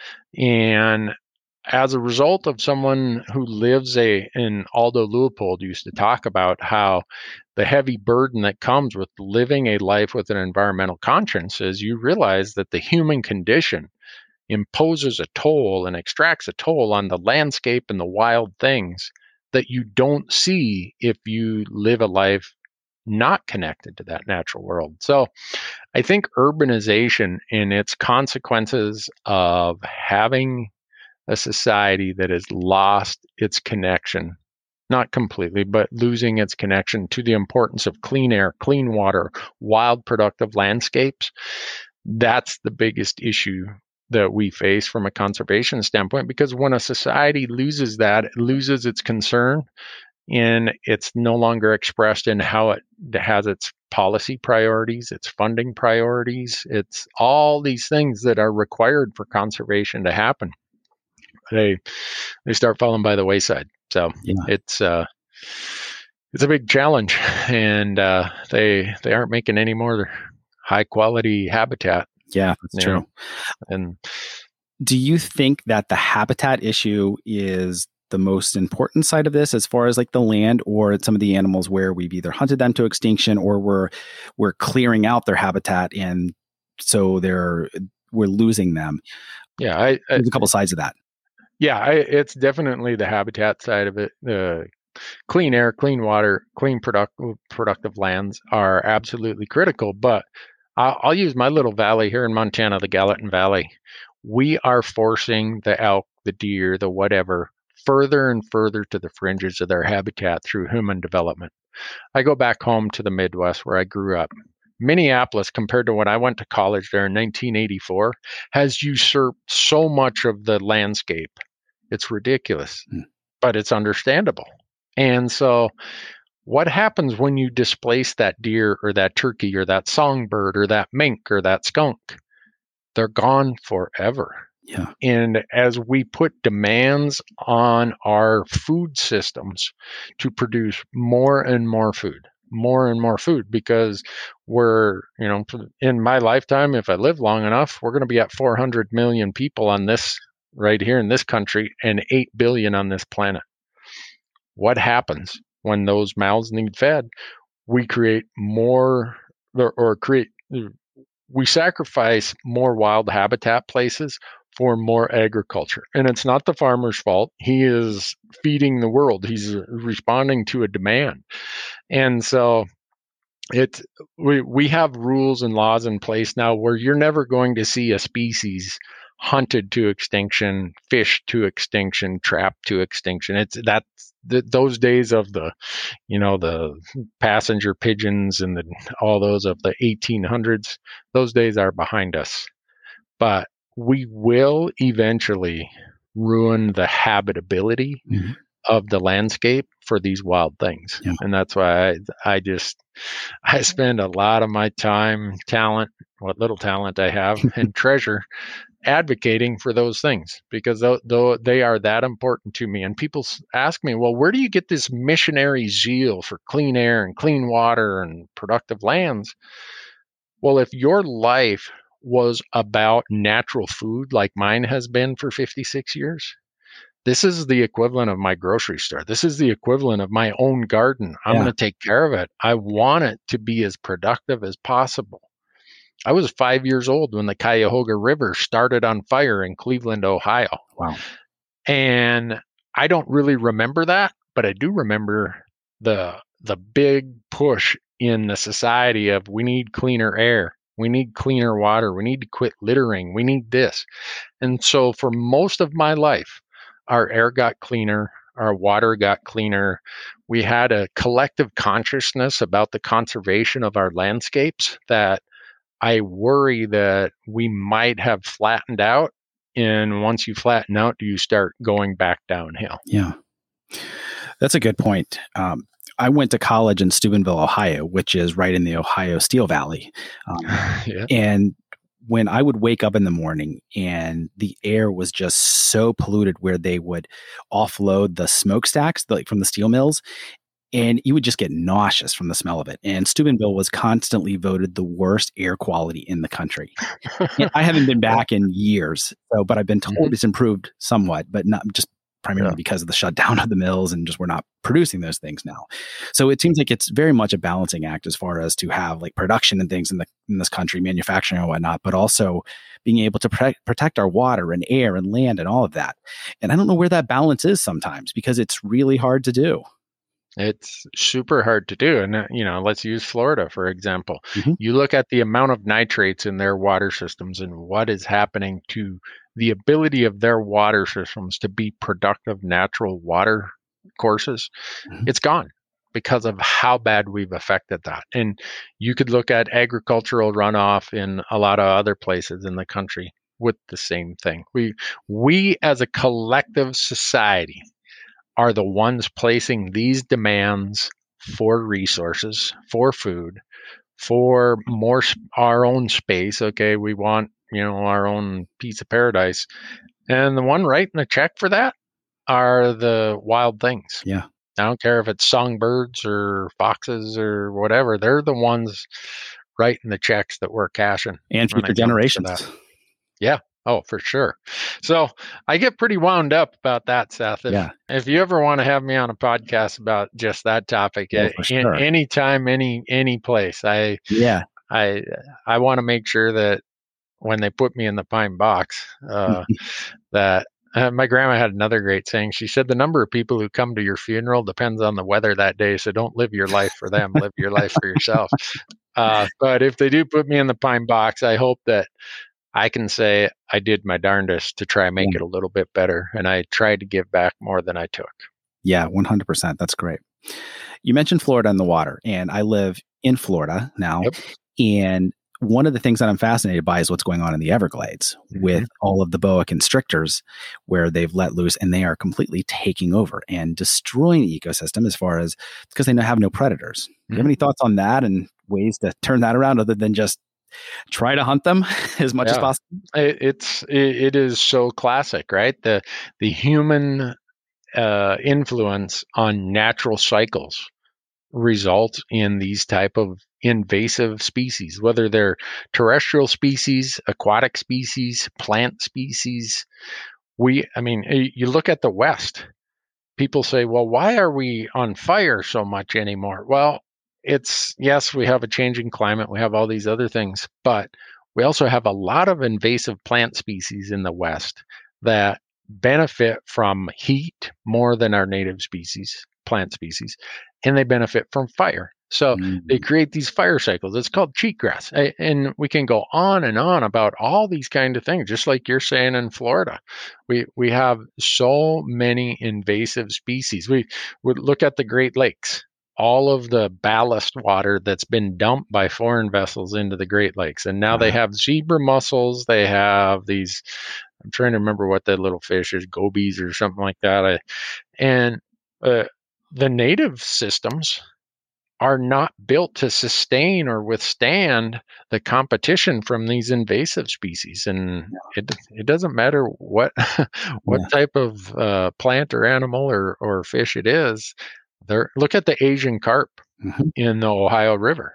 And as a result of someone who lives a, and Aldo Leopold used to talk about how the heavy burden that comes with living a life with an environmental conscience is you realize that the human condition imposes a toll and extracts a toll on the landscape and the wild things that you don't see if you live a life not connected to that natural world. So I think urbanization and its consequences of having a society that has lost its connection, not completely, but losing its connection to the importance of clean air, clean water, wild productive landscapes, that's the biggest issue that we face from a conservation standpoint. Because when a society loses that, it loses its concern, and it's no longer expressed in how it has its policy priorities, its funding priorities, it's all these things that are required for conservation to happen. They they start falling by the wayside. So yeah. it's uh, it's a big challenge, and uh, they they aren't making any more high quality habitat. Yeah, that's true. Know? And do you think that the habitat issue is the most important side of this, as far as like the land or some of the animals where we've either hunted them to extinction or we're we're clearing out their habitat, and so they're we're losing them? Yeah, I, I, there's a couple sides of that. Yeah, I, it's definitely the habitat side of it. The uh, clean air, clean water, clean product, productive lands are absolutely critical. But I'll, I'll use my little valley here in Montana, the Gallatin Valley. We are forcing the elk, the deer, the whatever, further and further to the fringes of their habitat through human development. I go back home to the Midwest where I grew up. Minneapolis, compared to when I went to college there in nineteen eighty-four, has usurped so much of the landscape. It's ridiculous, mm. but it's understandable. And so what happens when you displace that deer or that turkey or that songbird or that mink or that skunk? They're gone forever. Yeah. And as we put demands on our food systems to produce more and more food, more and more food, because we're, you know, in my lifetime, if I live long enough, we're going to be at four hundred million people on this right here in this country and eight billion on this planet. What happens when those mouths need fed? We create more or, or create, we sacrifice more wild habitat places for more agriculture. And it's not the farmer's fault. He is feeding the world. He's responding to a demand. And so it we we have rules and laws in place now where you're never going to see a species hunted to extinction, fished to extinction, trapped to extinction. It's that th- those days of the, you know, the passenger pigeons and the all those of the eighteen hundreds, those days are behind us. But we will eventually ruin the habitability mm-hmm. of the landscape for these wild things. Yeah. And that's why I, I just, I spend a lot of my time, talent, what little talent I have, and treasure advocating for those things, because though, though they are that important to me. And people ask me, well, where do you get this missionary zeal for clean air and clean water and productive lands? Well, if your life was about natural food like mine has been for fifty-six years, this is the equivalent of my grocery store. This is the equivalent of my own garden. I'm yeah. going to take care of it. I want it to be as productive as possible. I was five years old when the Cuyahoga River started on fire in Cleveland, Ohio. Wow. And I don't really remember that, but I do remember the the big push in the society of we need cleaner air. We need cleaner water. We need to quit littering. We need this. And so for most of my life, our air got cleaner. Our water got cleaner. We had a collective consciousness about the conservation of our landscapes that I worry that we might have flattened out And once you flatten out, you start going back downhill. Yeah. That's a good point. Um, I went to college in Steubenville, Ohio, which is right in the Ohio Steel Valley. Um, yeah. And when I would wake up in the morning and the air was just so polluted where they would offload the smokestacks like from the steel mills, and you would just get nauseous from the smell of it. And Steubenville was constantly voted the worst air quality in the country. And I haven't been back in years, so but I've been told mm-hmm. it's improved somewhat, but not just primarily yeah. because of the shutdown of the mills and just we're not producing those things now. So it seems like it's very much a balancing act as far as to have like production and things in the in this country, manufacturing and whatnot, but also being able to pre- protect our water and air and land and all of that. And I don't know where that balance is sometimes because it's really hard to do. It's super hard to do. And, uh, you know, let's use Florida, for example. Mm-hmm. You look at the amount of nitrates in their water systems and what is happening to the ability of their water systems to be productive natural water courses. Mm-hmm. It's gone because of how bad we've affected that. And you could look at agricultural runoff in a lot of other places in the country with the same thing. We, we as a collective society are the ones placing these demands for resources, for food, for more our own space. Okay, we want, you know, our own piece of paradise. And the one writing the check for that are the wild things. Yeah. I don't care if it's songbirds or foxes or whatever. They're the ones writing the checks that we're cashing. And future generations. Yeah. Oh, for sure. So I get pretty wound up about that, Seth. If, yeah. if you ever want to have me on a podcast about just that topic, oh, for sure. anytime, any any place, I yeah, I I want to make sure that when they put me in the pine box, uh, that uh, my grandma had another great saying. She said, "The number of people who come to your funeral depends on the weather that day. So don't live your life for them. Live your life for yourself." Uh, but if they do put me in the pine box, I hope that I can say I did my darndest to try and make yeah. it a little bit better. And I tried to give back more than I took. Yeah, one hundred percent. That's great. You mentioned Florida and the water, and I live in Florida now. Yep. And one of the things that I'm fascinated by is what's going on in the Everglades mm-hmm. with all of the boa constrictors where they've let loose and they are completely taking over and destroying the ecosystem as far as because they have no predators. Mm-hmm. Do you have any thoughts on that and ways to turn that around other than just try to hunt them as much yeah. as possible? It, it's it, it is so classic, right? The the human uh, influence on natural cycles results in these type of invasive species, whether they're terrestrial species, aquatic species, plant species. We, I mean, you look at the West. People say, "Well, why are we on fire so much anymore?" Well, it's yes, we have a changing climate. We have all these other things, but we also have a lot of invasive plant species in the West that benefit from heat more than our native species, plant species, and they benefit from fire. So mm-hmm. they create these fire cycles. It's called cheatgrass. And we can go on and on about all these kind of things, just like you're saying in Florida. We we have so many invasive species. We would look at the Great Lakes. All of the ballast water that's been dumped by foreign vessels into the Great Lakes. And now uh-huh. they have zebra mussels. They have these, I'm trying to remember what that little fish is, gobies or something like that. I, and uh, the native systems are not built to sustain or withstand the competition from these invasive species. And it it doesn't matter what what yeah. type of uh, plant or animal or, or fish it is. There, look at the Asian carp mm-hmm. in the Ohio River.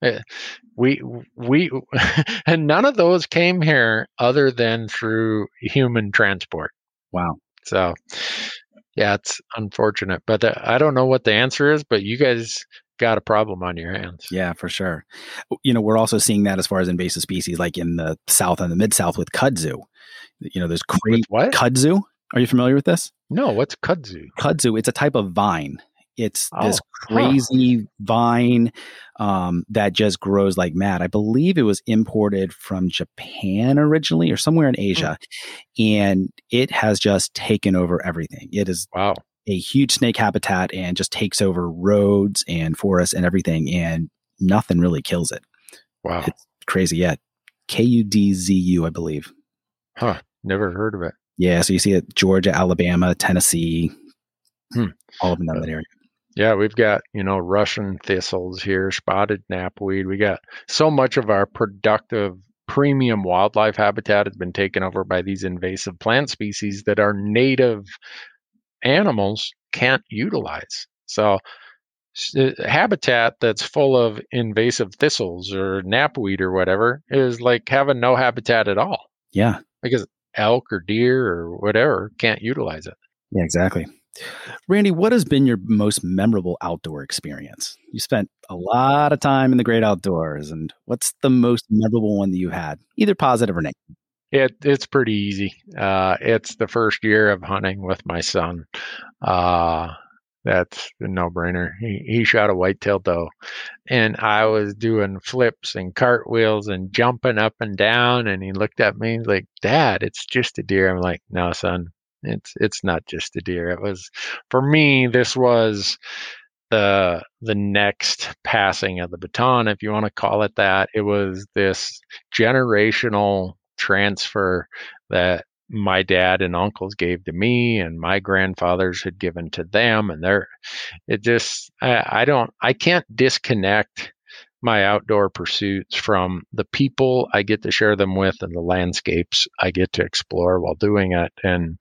We we and none of those came here other than through human transport. Wow. So, yeah, it's unfortunate, but uh, I don't know what the answer is. But you guys got a problem on your hands. Yeah, for sure. You know, we're also seeing that as far as invasive species, like in the South and the Mid-South with kudzu. You know, there's great what kudzu. Are you familiar with this? No, what's kudzu? Kudzu, it's a type of vine. It's oh, this crazy huh. vine um, that just grows like mad. I believe it was imported from Japan originally or somewhere in Asia. Mm. And it has just taken over everything. It is wow. a huge snake habitat and just takes over roads and forests and everything. And nothing really kills it. Wow. It's crazy. Yeah. K U D Z U, I believe. Huh. Never heard of it. Yeah, so you see it Georgia, Alabama, Tennessee, hmm. all of them in uh, that area. Yeah, we've got, you know, Russian thistles here, spotted knapweed. We got so much of our productive premium wildlife habitat has been taken over by these invasive plant species that our native animals can't utilize. So habitat that's full of invasive thistles or knapweed or whatever is like having no habitat at all. Yeah. Because elk or deer or whatever can't utilize it. Yeah, exactly. Randy, what has been your most memorable outdoor experience? You spent a lot of time in the great outdoors, and what's the most memorable one that you had, either positive or negative? It it's pretty easy. Uh, it's the first year of hunting with my son. Uh, that's a no-brainer. He he shot a whitetail doe, and I was doing flips and cartwheels and jumping up and down. And he looked at me like, "Dad, it's just a deer." I'm like, "No, son, it's it's not just a deer." It was, for me, this was the the next passing of the baton, if you want to call it that. It was this generational transfer that my dad and uncles gave to me and my grandfathers had given to them, and they're it just I, I don't I can't disconnect my outdoor pursuits from the people I get to share them with and the landscapes I get to explore while doing it. And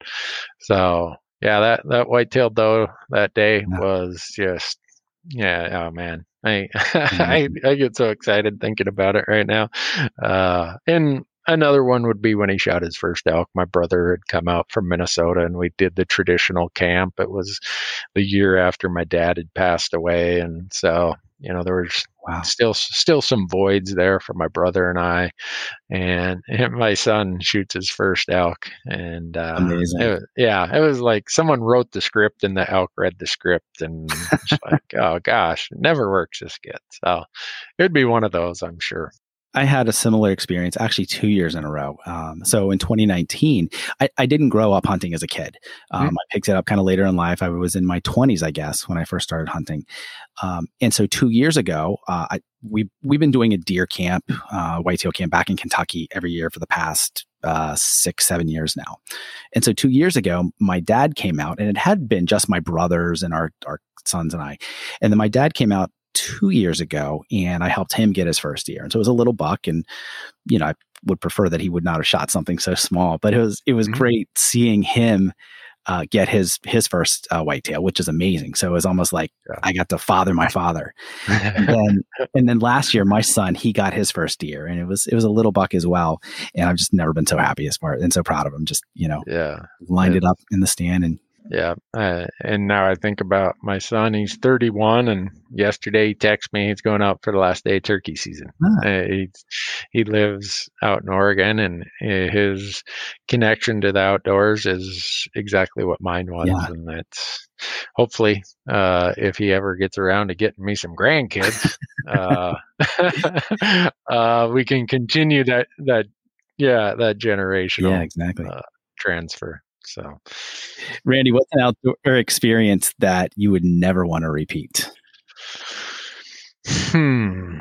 so yeah, that that whitetail doe that day Yeah. was just yeah, oh man. I, I I get so excited thinking about it right now. Uh, and another one would be when he shot his first elk. My brother had come out from Minnesota and we did the traditional camp. It was the year after my dad had passed away, and so you know there was Wow. still still some voids there for my brother and I. And my son shoots his first elk, and uh, Amazing. It was, yeah, it was like someone wrote the script and the elk read the script, and it's like, oh gosh, it never works this good. So it'd be one of those, I'm sure. I had a similar experience actually two years in a row. Um, so in twenty nineteen, I, I didn't grow up hunting as a kid. Um, mm-hmm. I picked it up kind of later in life. I was in my twenties, I guess, when I first started hunting. Um, and so two years ago, uh, I, we, we've been doing a deer camp, uh, whitetail camp back in Kentucky every year for the past uh, six, seven years now. And so two years ago, my dad came out, and it had been just my brothers and our, our sons and I. And then my dad came out two years ago, and I helped him get his first deer. And so it was a little buck, and, you know, I would prefer that he would not have shot something so small, but it was, it was mm-hmm. great seeing him uh, get his, his first uh, whitetail, which is amazing. So it was almost like yeah. I got to father my father. and then, and then last year, my son, he got his first deer, and it was, it was a little buck as well. And I've just never been so happy as far and so proud of him. Just, you know, yeah, lined yeah. it up in the stand. And Yeah. Uh, and now I think about my son, he's thirty-one, and yesterday he texted me he's going out for the last day of turkey season. Ah. Uh, he, he lives out in Oregon, and his connection to the outdoors is exactly what mine was. Yeah. And that's hopefully, uh, if he ever gets around to getting me some grandkids, uh, uh, we can continue that, that, yeah, that generational yeah, exactly. uh, transfer. So, Randy, what's an outdoor experience that you would never want to repeat? Hmm.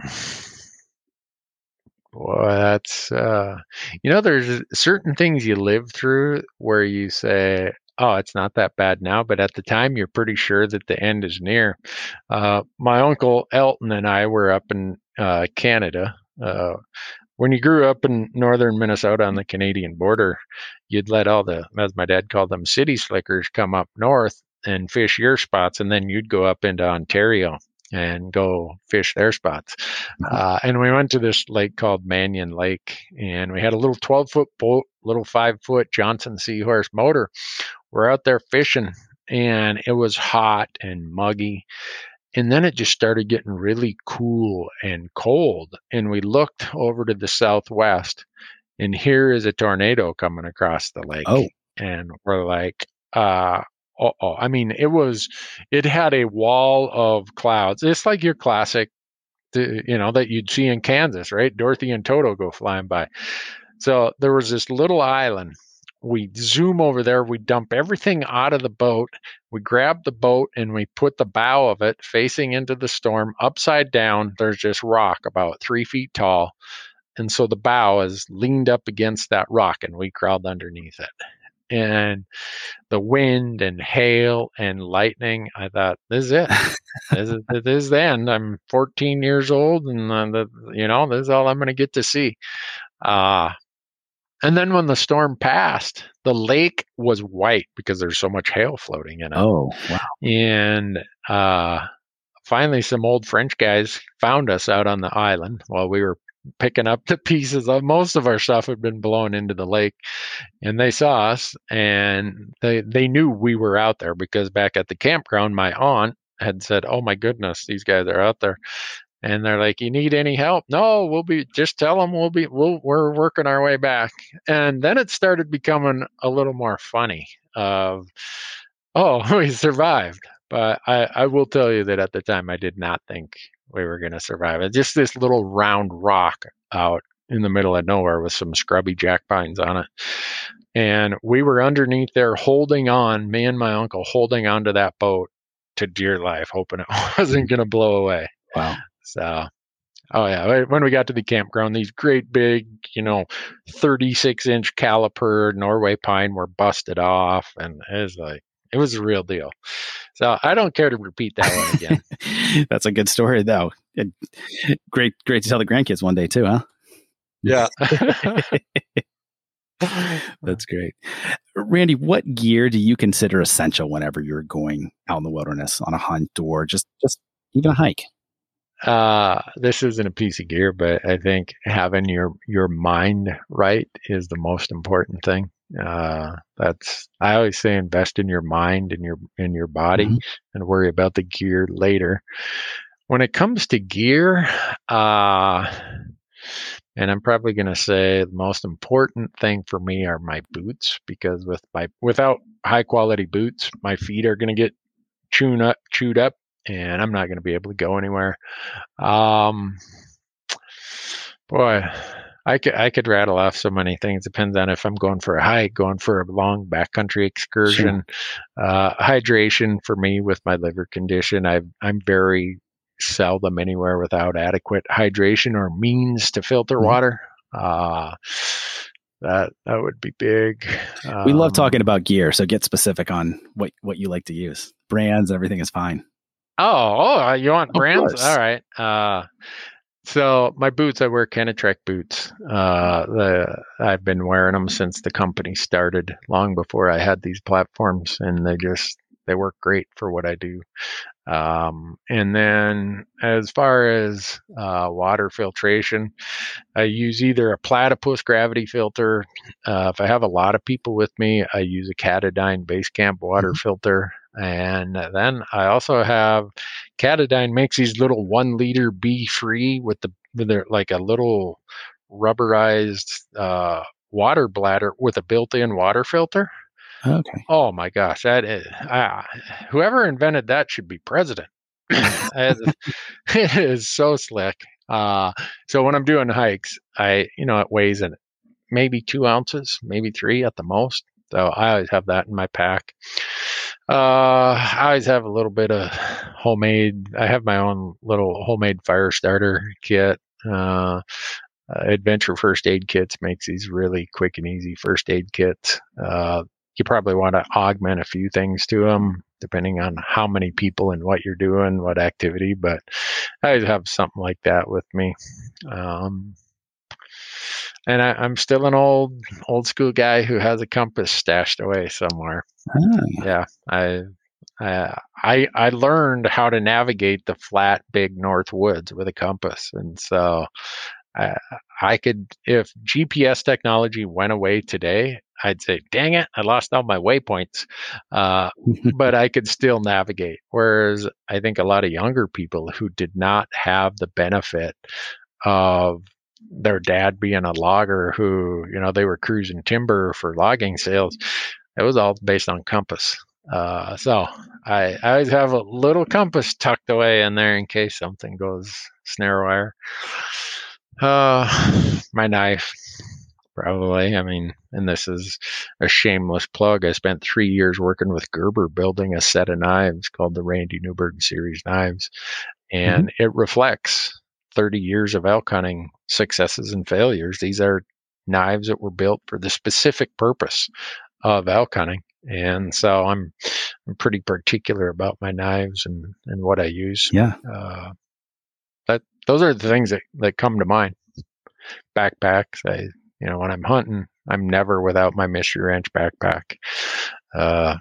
Well, that's, uh, you know, there's certain things you live through where you say, oh, it's not that bad now, but at the time you're pretty sure that the end is near. Uh, my uncle Elton and I were up in uh, Canada. Uh, When you grew up in northern Minnesota on the Canadian border, you'd let all the, as my dad called them, city slickers come up north and fish your spots, and then you'd go up into Ontario and go fish their spots. Mm-hmm. Uh, and we went to this lake called Mannion Lake, and we had a little twelve-foot boat, little five-foot Johnson Seahorse motor. We're out there fishing, and it was hot and muggy. And then it just started getting really cool and cold. And we looked over to the southwest, and here is a tornado coming across the lake. Oh. And we're like, uh, oh, I mean, it was, it had a wall of clouds. It's like your classic, you know, that you'd see in Kansas, right? Dorothy and Toto go flying by. So there was this little island. We zoom over there, we dump everything out of the boat, we grab the boat, and we put the bow of it facing into the storm upside down. There's this rock about three feet tall And so the bow is leaned up against that rock, and we crawled underneath it. And the wind and hail and lightning, I thought, this is it. this, is, this is the end. I'm fourteen years old, and uh, the, you know, this is all I'm going to get to see. Uh, and then when the storm passed, the lake was white because there's so much hail floating in it. Oh, wow. And uh, finally, some old French guys found us out on the island while we were picking up the pieces of most of our stuff had been blown into the lake, and they saw us, and they they knew we were out there because back at the campground, my aunt had said, "Oh my goodness, these guys are out there." And they're like, "You need any help?" "No, we'll be, just tell them we'll be, we'll, we're working our way back." And then it started becoming a little more funny of, oh, we survived. But I, I will tell you that at the time, I did not think we were going to survive it. Just this little round rock out in the middle of nowhere with some scrubby jack pines on it. And we were underneath there holding on, me and my uncle holding onto that boat to dear life, hoping it wasn't going to blow away. Wow. So, oh yeah, when we got to the campground, these great big, you know, thirty-six inch caliper Norway pine were busted off, and it was like, it was a real deal. So I don't care to repeat that one again. That's a good story, though. It, great, great to tell the grandkids one day too, huh? Yeah. That's great. Randy, what gear do you consider essential whenever you're going out in the wilderness on a hunt or just, just even a hike? Uh, this isn't a piece of gear, but I think having your, your mind right is the most important thing. Uh, that's, I always say, invest in your mind and your, in your body, mm-hmm. and worry about the gear later. When it comes to gear, uh, and I'm probably going to say the most important thing for me are my boots, because with my, without high quality boots, my feet are going to get chewed up, chewed up, and I'm not going to be able to go anywhere. Um, boy, I could, I could rattle off so many things. Depends on if I'm going for a hike, going for a long backcountry excursion. Sure. Uh, hydration for me with my liver condition, I, I'm very seldom anywhere without adequate hydration or means to filter mm-hmm. water. Uh, that that would be big. Um, we love talking about gear, so get specific on what, what you like to use. Brands, everything is fine. Oh, oh, you want brands? All right. Uh, so my boots, I wear Kenetrek boots. Uh, the, I've been wearing them since the company started, long before I had these platforms, and they just, they work great for what I do. Um, and then as far as uh, water filtration, I use either a Platypus gravity filter. Uh, if I have a lot of people with me, I use a Katadyn Basecamp water mm-hmm. filter. And then I also have, Katadyn makes these little one liter Be Free with the, with their, like a little rubberized uh, water bladder with a built-in water filter. Okay. Oh my gosh, that is, uh, whoever invented that should be president. It is so slick. Uh, so when I'm doing hikes, I, you know, it weighs in maybe two ounces, maybe three at the most. So I always have that in my pack. Uh, I always have a little bit of homemade. I have my own little homemade fire starter kit. Uh, uh, Adventure First Aid Kits makes these really quick and easy first aid kits. Uh, you probably want to augment a few things to them, depending on how many people and what you're doing, what activity. But I always have something like that with me. Um, And I, I'm still an old, old school guy who has a compass stashed away somewhere. Oh. Yeah, I, I, I, I learned how to navigate the flat, big North Woods with a compass, and so I, I could, if G P S technology went away today, I'd say, "Dang it, I lost all my waypoints," uh, but I could still navigate. Whereas I think a lot of younger people who did not have the benefit of their dad being a logger who, you know, they were cruising timber for logging sales. It was all based on compass. Uh, so I, I always have a little compass tucked away in there in case something goes snare wire. Uh, my knife, probably. I mean, and this is a shameless plug. I spent three years working with Gerber building a set of knives called the Randy Newberg series knives, and mm-hmm. it reflects thirty years of elk hunting successes and failures. These are knives that were built for the specific purpose of elk hunting. And so I'm, I'm pretty particular about my knives and, and what I use. Yeah. Uh, that those are the things that, that come to mind. Backpacks. I, you know, when I'm hunting, I'm never without my Mystery Ranch backpack. Uh,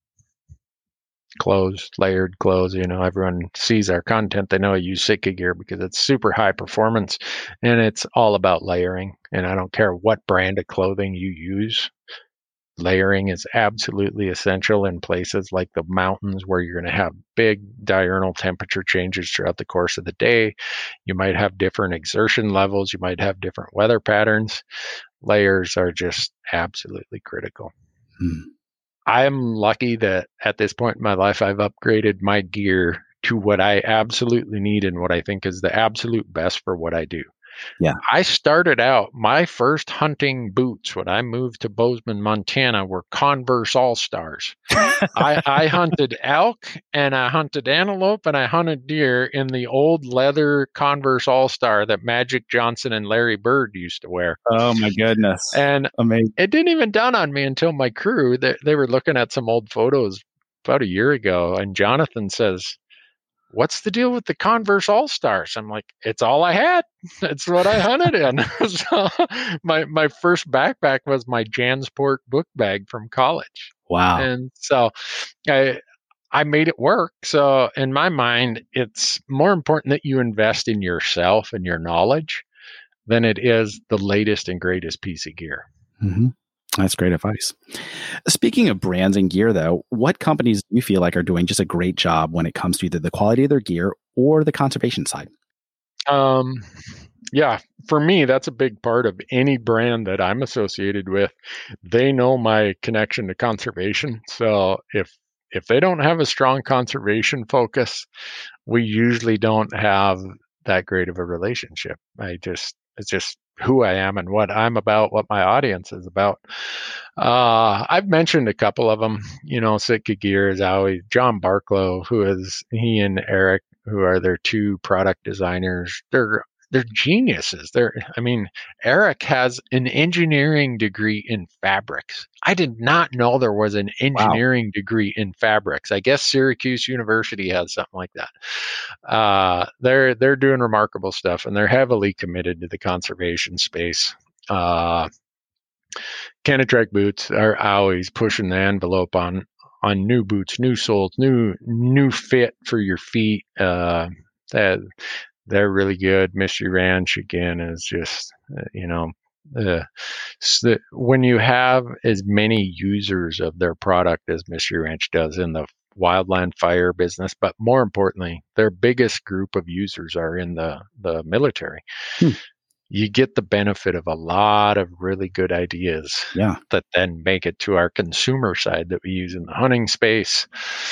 clothes, layered clothes. You know, everyone sees our content. They know I use Sitka gear because it's super high performance and it's all about layering. And I don't care what brand of clothing you use. Layering is absolutely essential in places like the mountains where you're going to have big diurnal temperature changes throughout the course of the day. You might have different exertion levels. You might have different weather patterns. Layers are just absolutely critical. Hmm. I'm lucky that at this point in my life, I've upgraded my gear to what I absolutely need and what I think is the absolute best for what I do. Yeah. I started out, my first hunting boots when I moved to Bozeman, Montana, were Converse All-Stars. I, I hunted elk and I hunted antelope and I hunted deer in the old leather Converse All-Star that Magic Johnson and Larry Bird used to wear. Oh my goodness. And amazing. It didn't even dawn on me until my crew, they, they were looking at some old photos about a year ago. And Jonathan says, "What's the deal with the Converse All-Stars?" I'm like, it's all I had. It's what I hunted in. So my my first backpack was my Jansport book bag from college. Wow. And so I I made it work. So in my mind, it's more important that you invest in yourself and your knowledge than it is the latest and greatest piece of gear. Mm-hmm. That's great advice. Speaking of brands and gear, though, what companies do you feel like are doing just a great job when it comes to either the quality of their gear or the conservation side? Um, yeah, for me, that's a big part of any brand that I'm associated with. They know my connection to conservation. So if if they don't have a strong conservation focus, we usually don't have that great of a relationship. I just it's just who I am and what I'm about, what my audience is about. Uh, I've mentioned a couple of them. You know, Sitka Gear is always John Barklow, who is he and Eric, who are their two product designers. They're they're geniuses. They're I mean, Eric has an engineering degree in fabrics. I did not know there was an engineering wow. degree in fabrics. I guess Syracuse University has something like that. Uh, they're they're doing remarkable stuff, and they're heavily committed to the conservation space. Uh, Canatrek boots are always pushing the envelope on on new boots, new soles, new new fit for your feet. Uh, that they're really good. Mystery Ranch again is just uh, you know. Uh, so when you have as many users of their product as Mystery Ranch does in the wildland fire business, but more importantly, their biggest group of users are in the, the military. Hmm. You get the benefit of a lot of really good ideas yeah. that then make it to our consumer side that we use in the hunting space.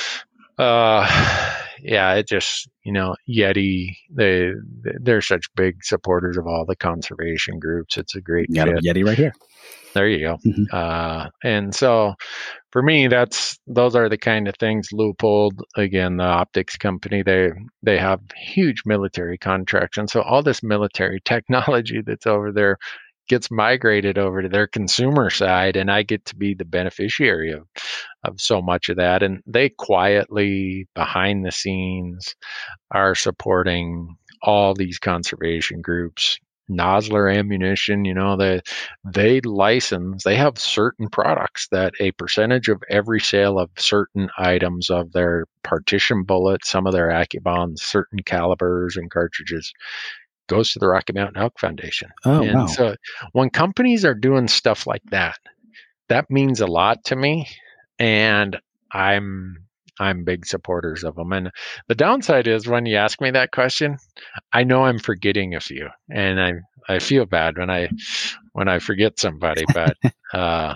Uh, yeah, it just, you know, Yeti, they, they're such big supporters of all the conservation groups. It's a great yeah, fit. Yeti right here. There you go. Mm-hmm. Uh, and so for me, that's, those are the kind of things. Leupold, again, the optics company, they, they have huge military contracts. And so all this military technology that's over there gets migrated over to their consumer side, and I get to be the beneficiary of, of so much of that. And they quietly, behind the scenes, are supporting all these conservation groups. Nosler Ammunition, you know, they they license, they have certain products that a percentage of every sale of certain items of their partition bullets, some of their AccuBonds, certain calibers and cartridges goes to the Rocky Mountain Elk Foundation. Oh, and wow. So when companies are doing stuff like that, that means a lot to me. And I'm I'm big supporters of them. And the downside is when you ask me that question, I know I'm forgetting a few, and I I feel bad when I when I forget somebody. But uh,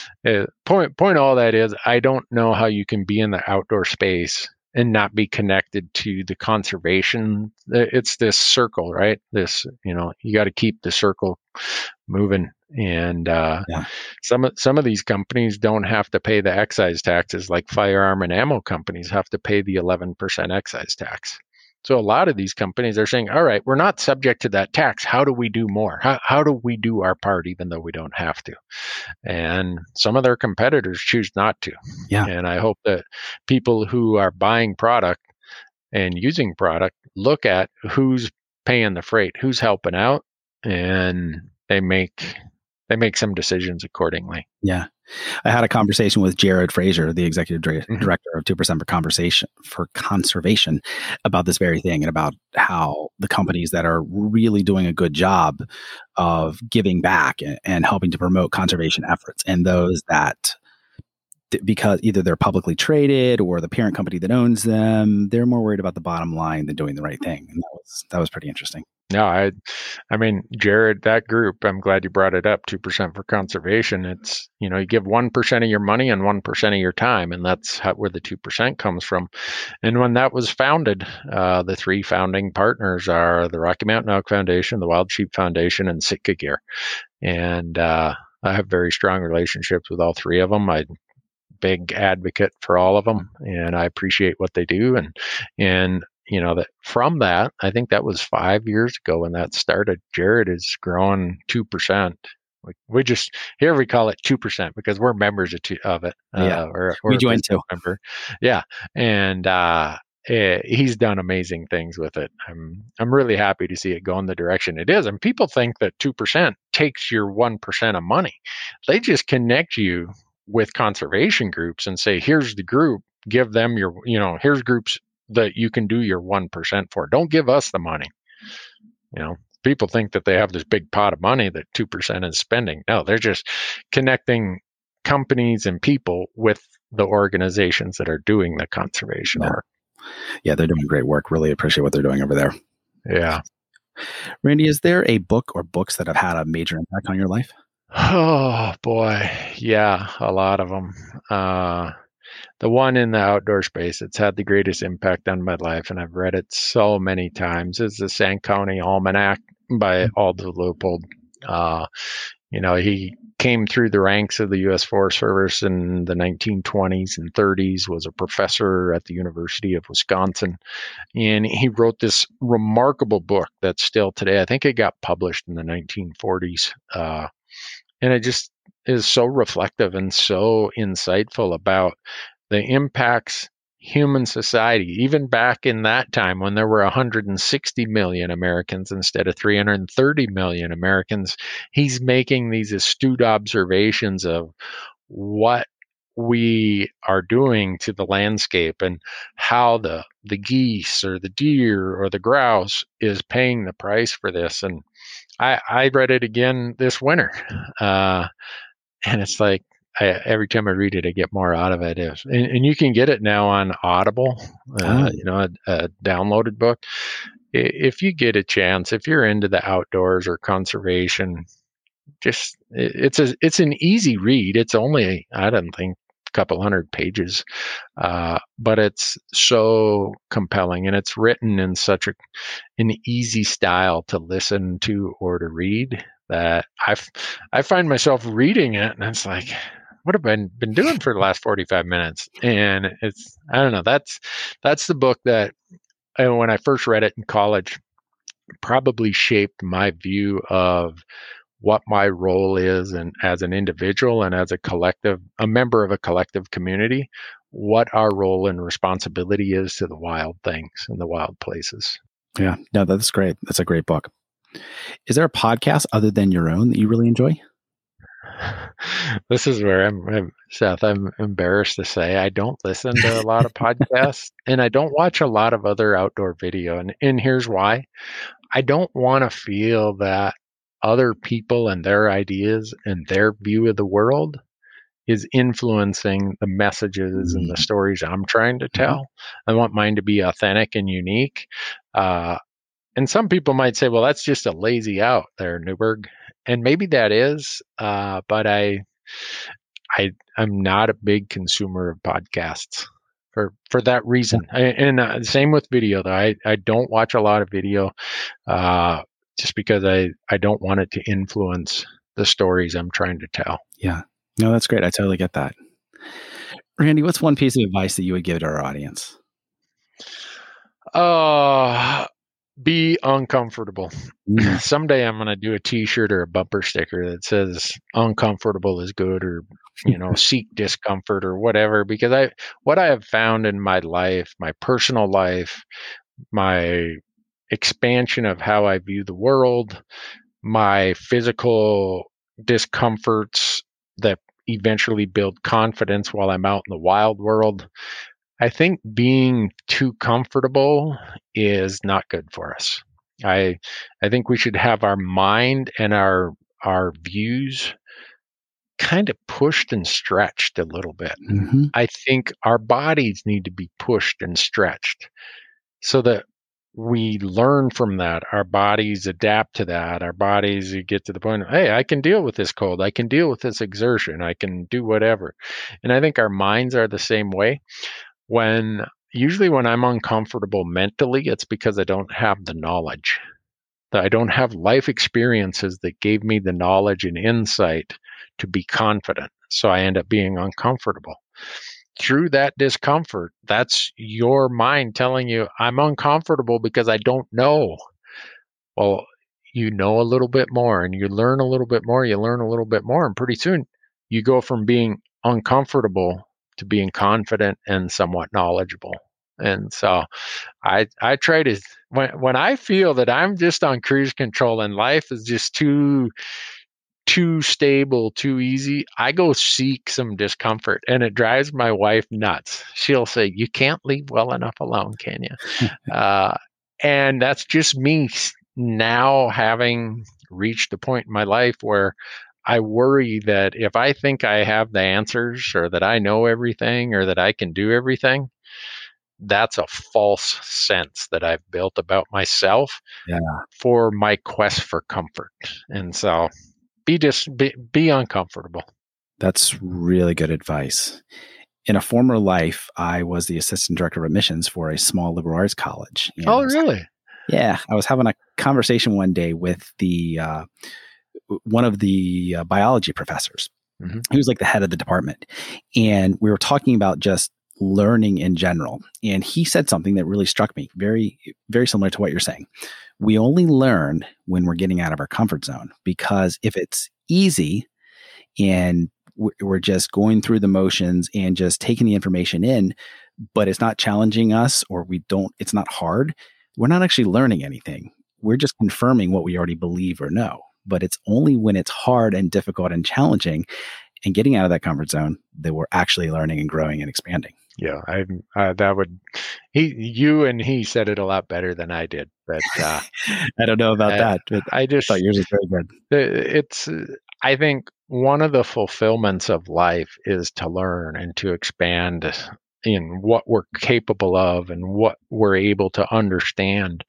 point point all that is, I don't know how you can be in the outdoor space and not be connected to the conservation. It's this circle, right? This, you know, you got to keep the circle moving. And uh, yeah. some of some of these companies don't have to pay the excise taxes like firearm and ammo companies have to pay the eleven percent excise tax. So a lot of these companies are saying, all right, we're not subject to that tax. How do we do more? How, how do we do our part, even though we don't have to? And some of their competitors choose not to. Yeah. And I hope that people who are buying product and using product look at who's paying the freight, who's helping out, and they make they make some decisions accordingly. Yeah. I had a conversation with Jared Fraser, the executive dir- mm-hmm. director of two percent for conversation for conservation, about this very thing and about how the companies that are really doing a good job of giving back and, and helping to promote conservation efforts, and those that, because either they're publicly traded or the parent company that owns them, they're more worried about the bottom line than doing the right thing. And that was that was pretty interesting. No, I, I mean, Jared, that group, I'm glad you brought it up, two percent for conservation. It's, you know, you give one percent of your money and one percent of your time, and that's how, where the two percent comes from. And when that was founded, uh, the three founding partners are the Rocky Mountain Elk Foundation, the Wild Sheep Foundation, and Sitka Gear. And uh, I have very strong relationships with all three of them. I'm big advocate for all of them, and I appreciate what they do. And, and, you know, that from that, I think that was five years ago when that started. Jared is growing two percent. We, we just, here we call it two percent because we're members of, two, of it. Yeah, uh, or, or we joined too. Member. Yeah. And uh, eh, he's done amazing things with it. I'm, I'm really happy to see it go in the direction it is. And people think that two percent takes your one percent of money. They just connect you with conservation groups and say, here's the group, give them your, you know, here's groups that you can do your one percent for. Don't give us the money. You know, people think that they have this big pot of money that two percent is spending. No, they're just connecting companies and people with the organizations that are doing the conservation yeah. work. Yeah, they're doing great work. Really appreciate what they're doing over there. Yeah. Randy, is there a book or books that have had a major impact on your life? Oh, boy. Yeah, a lot of them. Uh, the one in the outdoor space that's had the greatest impact on my life, and I've read it so many times, is the Saint County Almanac by Aldous Leopold. Uh, you know, he came through the ranks of the U S Forest Service in the nineteen twenties and thirties, was a professor at the University of Wisconsin, and he wrote this remarkable book that's still today, I think it got published in the nineteen forties, uh, and it just is so reflective and so insightful about the impacts human society, even back in that time when there were one hundred sixty million Americans instead of three hundred thirty million Americans, he's making these astute observations of what we are doing to the landscape and how the the geese or the deer or the grouse is paying the price for this. And I, I read it again this winter. Uh, and it's like, I, every time I read it, I get more out of it. If, and, and you can get it now on Audible, uh, oh. you know, a, a downloaded book. If you get a chance, if you're into the outdoors or conservation, just it, it's a it's an easy read. It's only, I don't think, a couple hundred pages, uh, but it's so compelling, and it's written in such a an easy style to listen to or to read that I I find myself reading it, and it's like, what have I been doing for the last forty-five minutes? And it's, I don't know, that's, that's the book that, and when I first read it in college, probably shaped my view of what my role is, and as an individual and as a collective, a member of a collective community, what our role and responsibility is to the wild things and the wild places. Yeah, no, that's great. That's a great book. Is there a podcast other than your own that you really enjoy? This is where I'm, I'm, Seth, I'm embarrassed to say I don't listen to a lot of podcasts, and I don't watch a lot of other outdoor video. And, and here's why. I don't want to feel that other people and their ideas and their view of the world is influencing the messages and the stories I'm trying to tell. I want mine to be authentic and unique. Uh, and some people might say, well, that's just a lazy out there, Newberg. And maybe that is, uh, but I, I, I'm not a big consumer of podcasts for, for that reason. I, and uh, same with video, though. I, I don't watch a lot of video, uh, just because I, I don't want it to influence the stories I'm trying to tell. Yeah. No, that's great. I totally get that. Randy, what's one piece of advice that you would give to our audience? Uh, be uncomfortable. Mm. Someday I'm going to do a t-shirt or a bumper sticker that says uncomfortable is good, or, you know, seek discomfort or whatever, because I, what I have found in my life, my personal life, my expansion of how I view the world, my physical discomforts that eventually build confidence while I'm out in the wild world. I think being too comfortable is not good for us. I I think we should have our mind and our our views kind of pushed and stretched a little bit. Mm-hmm. I think our bodies need to be pushed and stretched so that we learn from that. Our bodies adapt to that. Our bodies get to the point of, hey, I can deal with this cold. I can deal with this exertion. I can do whatever. And I think our minds are the same way. When usually when I'm uncomfortable mentally, it's because I don't have the knowledge. That I don't have life experiences that gave me the knowledge and insight to be confident. So I end up being uncomfortable. Through that discomfort, that's your mind telling you, I'm uncomfortable because I don't know. Well, you know a little bit more and you learn a little bit more, you learn a little bit more, and pretty soon you go from being uncomfortable to being confident and somewhat knowledgeable. And so I I try to, when when I feel that I'm just on cruise control and life is just too too stable, too easy, I go seek some discomfort, and it drives my wife nuts. She'll say, "You can't leave well enough alone, can you?" uh, and that's just me now having reached the point in my life where I worry that if I think I have the answers or that I know everything or that I can do everything, that's a false sense that I've built about myself Yeah. for my quest for comfort. And so be just be, be uncomfortable. That's really good advice. In a former life, I was the assistant director of admissions for a small liberal arts college. And Oh, really? Yeah. I was having a conversation one day with the uh, one of the uh, biology professors. Mm-hmm. He was like the head of the department. And we were talking about just learning in general. And he said something that really struck me, very, very similar to what you're saying. We only learn when we're getting out of our comfort zone, because if it's easy and we're just going through the motions and just taking the information in, but it's not challenging us, or we don't, it's not hard, we're not actually learning anything. We're just confirming what we already believe or know. But it's only when it's hard and difficult and challenging and getting out of that comfort zone that we're actually learning and growing and expanding. Yeah, I uh, that would he you and he said it a lot better than I did, but uh, I don't know about I, that. But I just I thought yours was very good. It's I think one of the fulfillments of life is to learn and to expand in what we're capable of and what we're able to understand.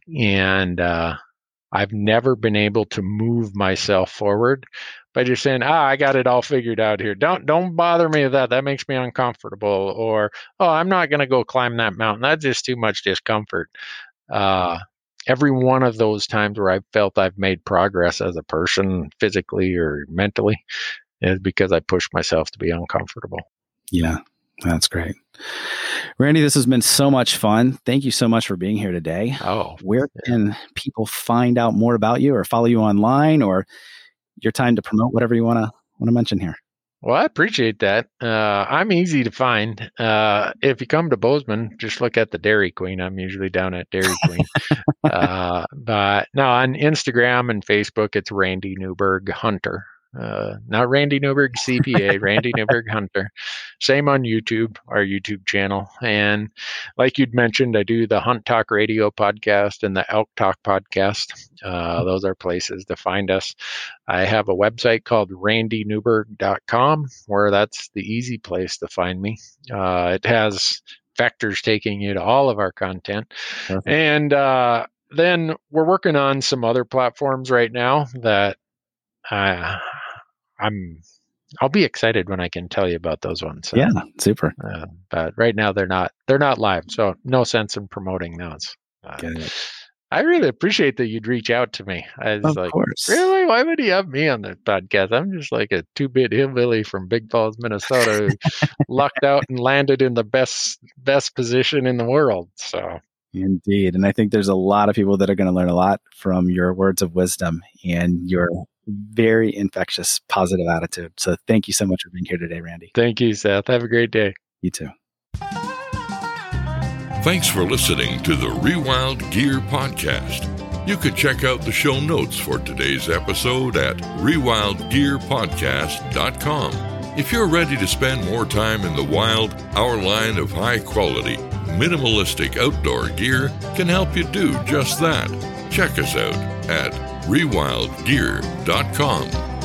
And uh, I've never been able to move myself forward by just saying, ah, I got it all figured out here. Don't don't bother me with that. That makes me uncomfortable. Or, oh, I'm not going to go climb that mountain. That's just too much discomfort. Uh, every one of those times where I've felt I've made progress as a person, physically or mentally, is because I pushed myself to be uncomfortable. Yeah, that's great. Randy, this has been so much fun. Thank you so much for being here today. Oh, where can yeah. people find out more about you or follow you online, or your time to promote whatever you want to want to mention here? Well, I appreciate that. Uh, I'm easy to find. Uh, if you come to Bozeman, just look at the Dairy Queen. I'm usually down at Dairy Queen. uh, but no, on Instagram and Facebook, it's Randy Newberg Hunter. Uh, not Randy Newberg C P A, Randy Newberg Hunter. Same on YouTube, our YouTube channel. And like you'd mentioned, I do the Hunt Talk Radio podcast and the Elk Talk podcast. Uh, those are places to find us. I have a website called randy newberg dot com, where that's the easy place to find me. Uh, it has vectors taking you to all of our content. Perfect. And uh, then we're working on some other platforms right now that uh, I'm, I'll be excited when I can tell you about those ones. So, yeah, super. Uh, but right now they're not, they're not live, so no sense in promoting those. Uh, Get it. I really appreciate that you'd reach out to me. I was of like, course. Really? Why would he have me on the podcast? I'm just like a two-bit hillbilly from Big Falls, Minnesota, who lucked out and landed in the best best position in the world. So Indeed. And I think there's a lot of people that are going to learn a lot from your words of wisdom and your very infectious, positive attitude. So thank you so much for being here today, Randy. Thank you, Seth. Have a great day. You too. Thanks for listening to the Rewild Gear Podcast. You can check out the show notes for today's episode at rewild gear podcast dot com. If you're ready to spend more time in the wild, our line of high-quality, minimalistic outdoor gear can help you do just that. Check us out at rewild gear dot com.